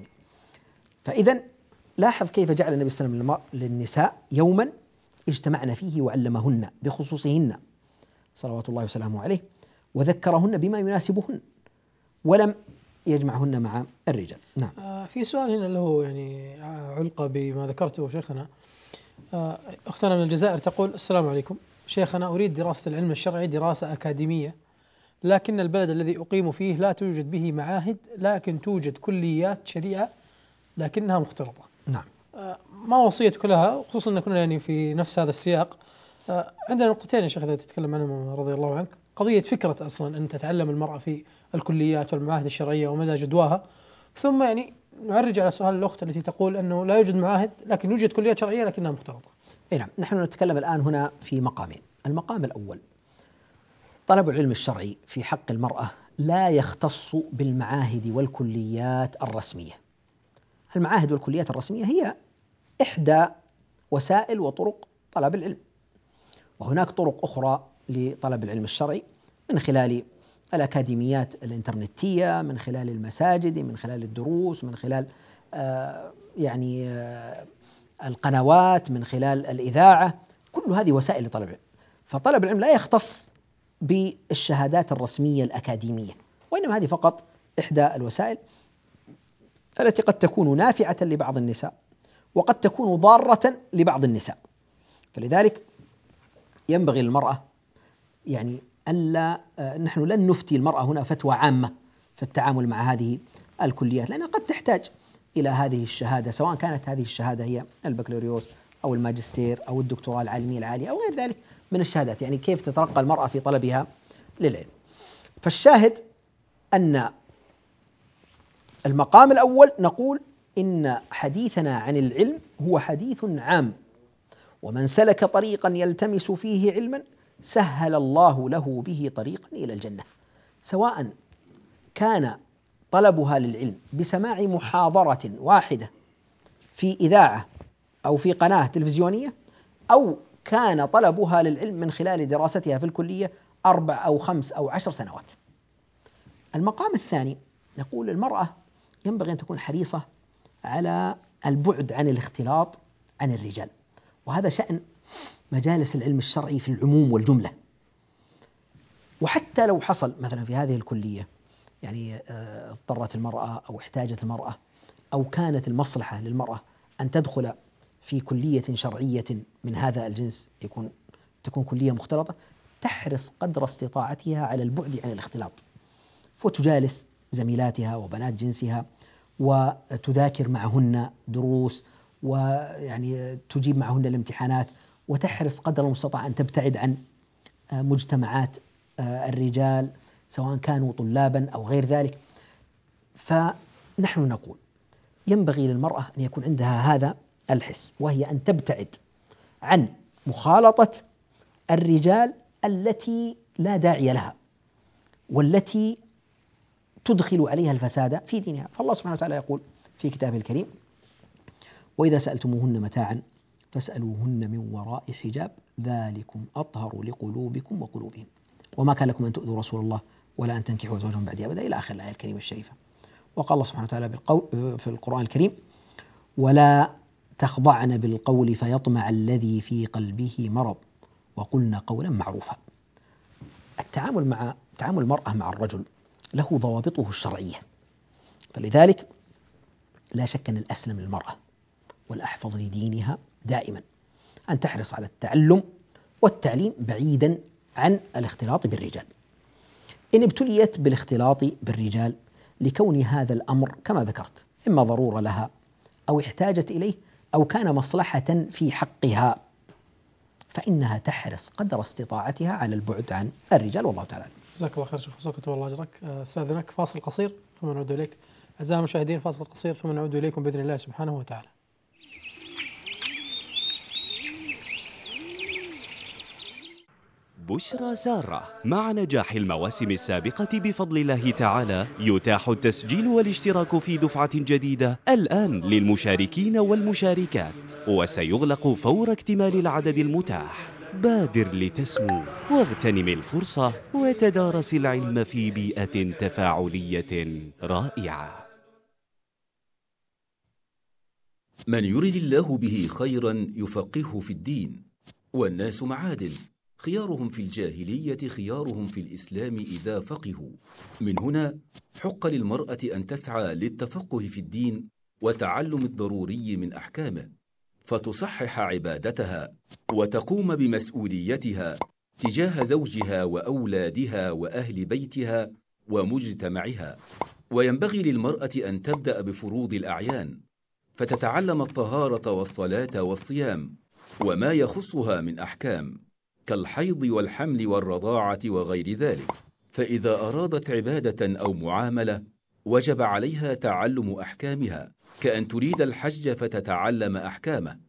فإذا لاحظ كيف جعل النبي صلى الله عليه وسلم للنساء يوما اجتمعن فيه وعلمهن بخصوصهن صلوات الله وسلامه عليه، وذكرهن بما يناسبهن، ولم يجمعهن مع الرجال. نعم. آه في سؤال هنا اللي هو يعني علقة بما ذكرته شيخنا. آه أختنا من الجزائر تقول: السلام عليكم شيخنا، أريد دراسة العلم الشرعي دراسة أكاديمية، لكن البلد الذي أقيم فيه لا توجد به معاهد، لكن توجد كليات شريعة لكنها مختلطة. نعم. آه ما وصيتك لها، خصوصا أن كنا يعني في نفس هذا السياق. آه عندنا نقطتين يا شيخ إذا تتكلم عنهم رضي الله عنك. قضية فكرة أصلا أن تتعلم المرأة في الكليات والمعاهد الشرعية ومدى جدواها، ثم يعني نعرج على سؤال الأخت التي تقول أنه لا يوجد معاهد لكن يوجد كليات شرعية لكنها مختلطة. نعم. نحن نتكلم الآن هنا في مقامين. المقام الأول طلب العلم الشرعي في حق المرأة لا يختص بالمعاهد والكليات الرسمية. المعاهد والكليات الرسمية هي إحدى وسائل وطرق طلب العلم، وهناك طرق أخرى لطلب العلم الشرعي من خلال الأكاديميات الإنترنتية، من خلال المساجد، من خلال الدروس، من خلال آه يعني آه القنوات، من خلال الإذاعة. كل هذه وسائل لطلب العلم. فطلب العلم لا يختص بالشهادات الرسمية الأكاديمية، وإنما هذه فقط إحدى الوسائل التي قد تكون نافعة لبعض النساء وقد تكون ضارة لبعض النساء. فلذلك ينبغي للمرأة يعني ألا نحن لن نفتي المرأة هنا فتوى عامة في التعامل مع هذه الكليات، لأنها قد تحتاج إلى هذه الشهادة، سواء كانت هذه الشهادة هي البكالوريوس أو الماجستير أو الدكتوراه العلمية العالية أو غير ذلك من الشهادات، يعني كيف تترقى المرأة في طلبها للعلم. فالشاهد أن المقام الأول نقول إن حديثنا عن العلم هو حديث عام، ومن سلك طريقا يلتمس فيه علما سهل الله له به طريقا إلى الجنة، سواء كان طلبها للعلم بسماع محاضرة واحدة في إذاعة أو في قناة تلفزيونية، أو كان طلبها للعلم من خلال دراستها في الكلية أربع أو خمس أو عشر سنوات. المقام الثاني نقول المرأة ينبغي أن تكون حريصة على البعد عن الاختلاط عن الرجال، وهذا شأن مجالس العلم الشرعي في العموم والجملة. وحتى لو حصل مثلا في هذه الكلية يعني اضطرت المرأة أو احتاجت المرأة أو كانت المصلحة للمرأة أن تدخل في كلية شرعية من هذا الجنس، يكون تكون كلية مختلطة، تحرص قدر استطاعتها على البعد عن الاختلاط، وتجالس زميلاتها وبنات جنسها وتذاكر معهن دروس، ويعني تجيب معهن الامتحانات، وتحرص قدر المستطاع أن تبتعد عن مجتمعات الرجال سواء كانوا طلابا أو غير ذلك. فنحن نقول ينبغي للمرأة أن يكون عندها هذا الحس، وهي أن تبتعد عن مخالطة الرجال التي لا داعي لها والتي تدخل عليها الفساد في دينها. فالله سبحانه وتعالى يقول في كتابه الكريم: وإذا سألتموهن متاعا فاسألوهن من وراء حجاب ذلكم أطهر لقلوبكم وقلوبهم وما كان لكم أن تؤذوا رسول الله ولا أن تنكحوا أزواجهم بعد أبدا إلى آخر الآية الكريمة الشريفة. وقال الله سبحانه وتعالى بالقول في القرآن الكريم: ولا تخضعن بالقول فيطمع الذي في قلبه مرض وقلنا قولا معروفا. التعامل مع تعامل المرأة مع الرجل له ضوابطه الشرعية، فلذلك لا شك أن الأسلم للمرأة والأحفظ لدينها دائما أن تحرص على التعلم والتعليم بعيدا عن الاختلاط بالرجال. إن ابتليت بالاختلاط بالرجال لكون هذا الأمر كما ذكرت إما ضرورة لها أو احتاجت إليه أو كان مصلحة في حقها، فإنها تحرص قدر استطاعتها على البعد عن الرجال، والله تعالى. جزاك الله خير شيخ وسكت والله أجرك. أستاذنك فاصل قصير ثم نعود إليك. أعزائي المشاهدين فاصل قصير ثم نعود إليكم بإذن الله سبحانه وتعالى. بشرى سارة. مع نجاح المواسم السابقة بفضل الله تعالى يتاح التسجيل والاشتراك في دفعة جديدة الآن للمشاركين والمشاركات، وسيغلق فور اكتمال العدد المتاح. بادر لتسمو واغتنم الفرصة وتدارس العلم في بيئة تفاعلية رائعة. من يرد الله به خيرا يفقهه في الدين، والناس معادن، خيارهم في الجاهلية خيارهم في الإسلام إذا فقهوا. من هنا حق للمرأة أن تسعى للتفقه في الدين وتعلم الضروري من أحكامه، فتصحح عبادتها وتقوم بمسؤوليتها تجاه زوجها وأولادها وأهل بيتها ومجتمعها. وينبغي للمرأة أن تبدأ بفروض الأعيان، فتتعلم الطهارة والصلاة والصيام وما يخصها من أحكام كالحيض والحمل والرضاعة وغير ذلك. فإذا أرادت عبادة أو معاملة وجب عليها تعلم أحكامها، كأن تريد الحج فتتعلم أحكامه،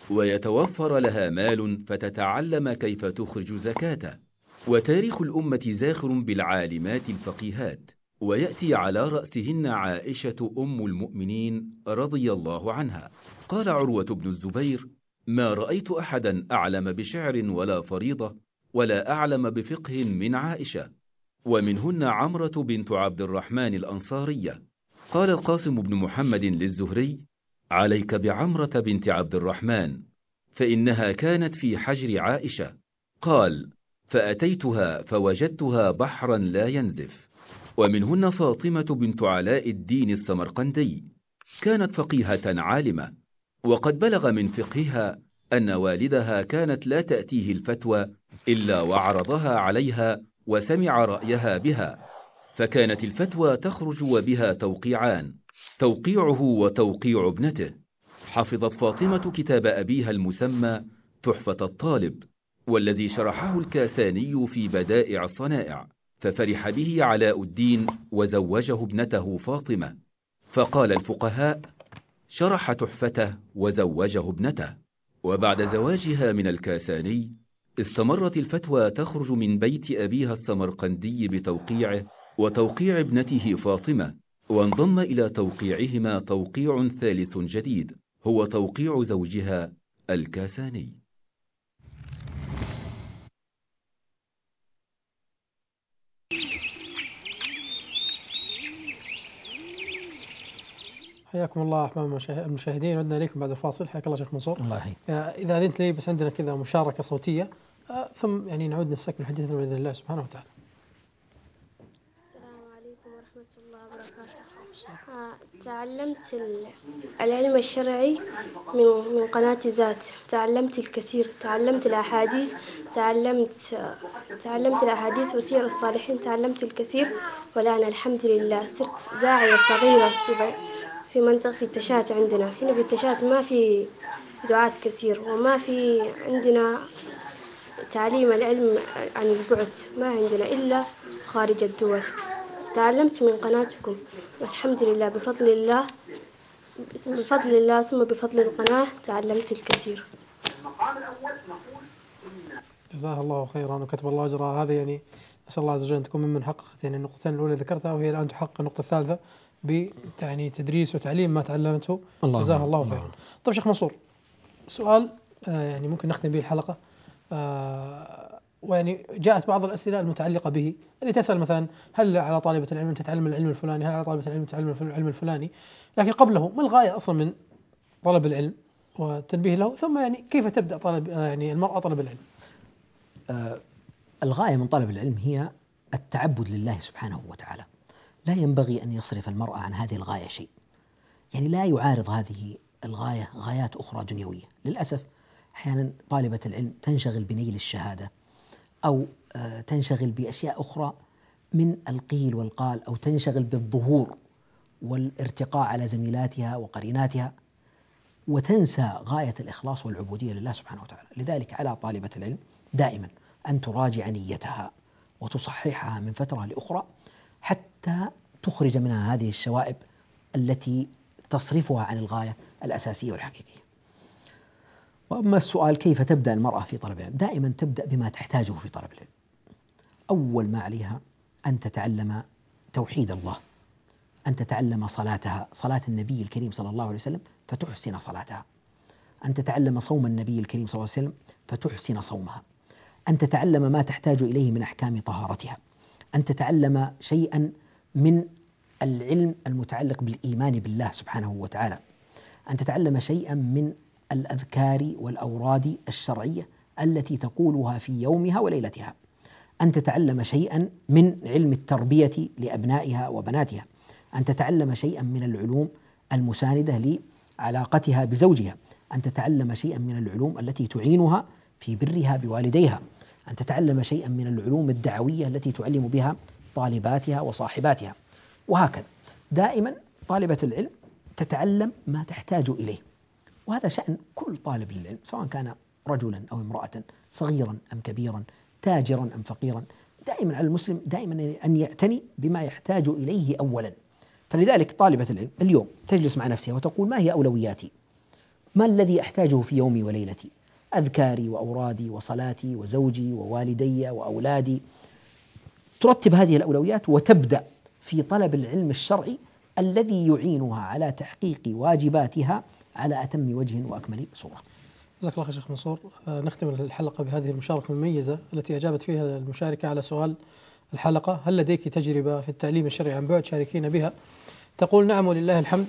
ويتوفر لها مال فتتعلم كيف تخرج زكاته. وتاريخ الأمة زاخر بالعالمات الفقيهات، ويأتي على رأسهن عائشة أم المؤمنين رضي الله عنها. قال عروة بن الزبير: ما رأيت أحدا أعلم بشعر ولا فريضة ولا أعلم بفقه من عائشة. ومنهن عمرة بنت عبد الرحمن الأنصارية. قال القاسم بن محمد للزهري: عليك بعمرة بنت عبد الرحمن فإنها كانت في حجر عائشة. قال: فأتيتها فوجدتها بحرا لا ينزف. ومنهن فاطمة بنت علاء الدين السمرقندي، كانت فقيهة عالمة، وقد بلغ من فقهها أن والدها كانت لا تأتيه الفتوى إلا وعرضها عليها وسمع رأيها بها، فكانت الفتوى تخرج وبها توقيعان، توقيعه وتوقيع ابنته. حفظت فاطمة كتاب أبيها المسمى تحفة الطالب، والذي شرحه الكاساني في بدائع الصنائع، ففرح به علاء الدين وزوجه ابنته فاطمة. فقال الفقهاء: شرح تحفته وزوجه ابنته. وبعد زواجها من الكاساني استمرت الفتوى تخرج من بيت أبيها السمرقندي بتوقيعه وتوقيع ابنته فاطمة، وانضم إلى توقيعهما توقيع ثالث جديد هو توقيع زوجها الكاساني. حياكم الله أحباب المشاهدين، عدنا إليكم بعد الفاصل. حياك الله شيخ منصور. الله يحييك. إذا أذنت لي بس عندنا كذا مشاركة صوتية ثم يعني نعود نستكمل حديثنا بإذن الله سبحانه وتعالى. السلام عليكم ورحمة الله وبركاته. تعلمت العلم الشرعي من من قناة ذات. تعلمت الكثير، تعلمت الأحاديث، تعلمت تعلمت الأحاديث وسير الصالحين، تعلمت الكثير. والآن الحمد لله صرت داعية صغيرة في في منطقة في التشات. عندنا هنا في التشات ما في دعاة كثير، وما في عندنا تعليم العلم عن البعد، ما عندنا إلا خارج الدول. تعلمت من قناتكم والحمد لله، بفضل الله بفضل الله ثم بفضل القناة تعلمت الكثير. جزاه الله خيرا وكتب الله أجرها. هذا يعني نسأل الله عز وجل أن تكون ممن حققت يعني النقطتين الأولى ذكرتها، وهي الآن تحقق النقطة الثالثة بتعني تدريس وتعليم ما تعلمته. جزاه الله خيرا. طيب شيخ منصور، سؤال آه يعني ممكن نختم به الحلقة، آه ويعني جاءت بعض الأسئلة المتعلقة به، اللي تسأل مثلا هل على طالبة العلم تتعلم العلم الفلاني، هل على طالبة العلم تتعلم العلم الفلاني، لكن قبله ما الغاية أصلا من طلب العلم والتنبيه له، ثم يعني كيف تبدأ طلب آه يعني المرأة طلب العلم؟ آه الغاية من طلب العلم هي التعبد لله سبحانه وتعالى. لا ينبغي أن يصرف المرأة عن هذه الغاية شيء، يعني لا يعارض هذه الغاية غايات أخرى دنيوية. للأسف أحيانا طالبة العلم تنشغل بنيل الشهادة، أو تنشغل بأشياء أخرى من القيل والقال، أو تنشغل بالظهور والارتقاء على زميلاتها وقريناتها، وتنسى غاية الإخلاص والعبودية لله سبحانه وتعالى. لذلك على طالبة العلم دائما أن تراجع نيتها وتصححها من فترة لأخرى حتى تخرج منها هذه الشوائب التي تصرفها عن الغاية الأساسية والحقيقية. وأما السؤال كيف تبدأ المرأة في طلب العلم، دائما تبدأ بما تحتاجه في طلب العلم. أول ما عليها أن تتعلم توحيد الله، أن تتعلم صلاتها، صلاة النبي الكريم صلى الله عليه وسلم فتحسن صلاتها، أن تتعلم صوم النبي الكريم صلى الله عليه وسلم فتحسن صومها، أن تتعلم ما تحتاج إليه من أحكام طهارتها، أن تتعلم شيئا من العلم المتعلق بالإيمان بالله سبحانه وتعالى، أن تتعلم شيئا من الأذكار والأوراد الشرعية التي تقولها في يومها وليلتها، أن تتعلم شيئا من علم التربية لأبنائها وبناتها، أن تتعلم شيئا من العلوم المساندة لعلاقتها بزوجها، أن تتعلم شيئا من العلوم التي تعينها في برها بوالديها، أن تتعلم شيئا من العلوم الدعوية التي تعلم بها طالباتها وصاحباتها، وهكذا. دائما طالبة العلم تتعلم ما تحتاج إليه، وهذا شأن كل طالب للعلم، سواء كان رجلا أو امرأة، صغيرا أم كبيرا، تاجرا أم فقيرا. دائما على المسلم دائما أن يعتني بما يحتاج إليه أولا. فلذلك طالبة العلم اليوم تجلس مع نفسها وتقول ما هي أولوياتي؟ ما الذي أحتاجه في يومي وليلتي؟ أذكاري وأورادي وصلاتي وزوجي ووالدي وأولادي. ترتب هذه الأولويات وتبدأ في طلب العلم الشرعي الذي يعينها على تحقيق واجباتها على أتم وجه وأكمل صورة. جزاك الله خير شيخ منصور. نختم الحلقة بهذه المشاركة المميزة التي أجابت فيها المشاركة على سؤال الحلقة: هل لديك تجربة في التعليم الشرعي عن بعد؟ شاركينا بها. تقول: نعم ولله الحمد.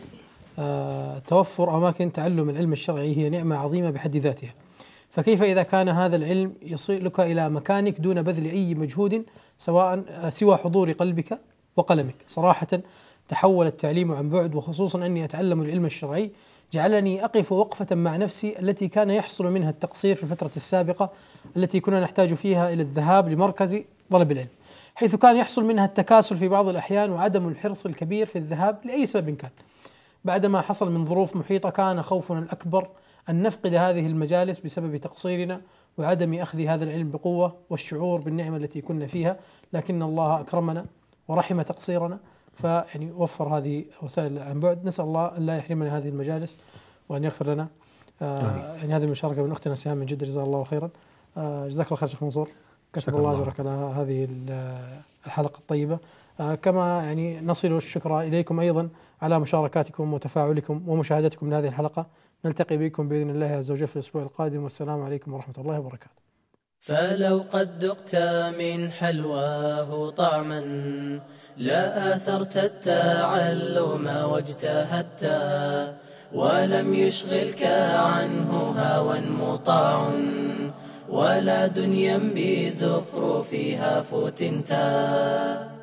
أه توفر أماكن تعلم العلم الشرعي هي نعمة عظيمة بحد ذاتها، فكيف إذا كان هذا العلم يصلك إلى مكانك دون بذل أي مجهود سواء سوى حضور قلبك وقلمك؟ صراحة تحول التعليم عن بعد، وخصوصا أني أتعلم العلم الشرعي، جعلني أقف وقفة مع نفسي التي كان يحصل منها التقصير في الفترة السابقة التي كنا نحتاج فيها إلى الذهاب لمركز طلب العلم، حيث كان يحصل منها التكاسل في بعض الأحيان وعدم الحرص الكبير في الذهاب لأي سبب كان. بعدما حصل من ظروف محيطة كان خوفنا الأكبر أن نفقد هذه المجالس بسبب تقصيرنا وعدم أخذ هذا العلم بقوة والشعور بالنعمة التي كنا فيها، لكن الله أكرمنا ورحم تقصيرنا فيعني وفر هذه وسائل عن بعد. نسأل الله أن لا يحرمنا هذه المجالس وأن يغفر لنا. آه يعني هذه المشاركة من أختنا سهام من جدة، جزاها الله خيرا. آه جزاك الله خير شيخ منصور، كتب الله أجرك على هذه الحلقة الطيبة. آه كما يعني نصل الشكر إليكم أيضا على مشاركاتكم وتفاعلكم ومشاهدتكم لهذه الحلقة. نلتقي بكم بإذن الله عز وجل في الأسبوع القادم، والسلام عليكم ورحمة الله وبركاته. فلو قد ذقت من حلواه طعما لا آثرت التعلم واجتهدت، ولم يشغلك عنه هوى مطاع ولا دنيا بزخرفها فتنتا.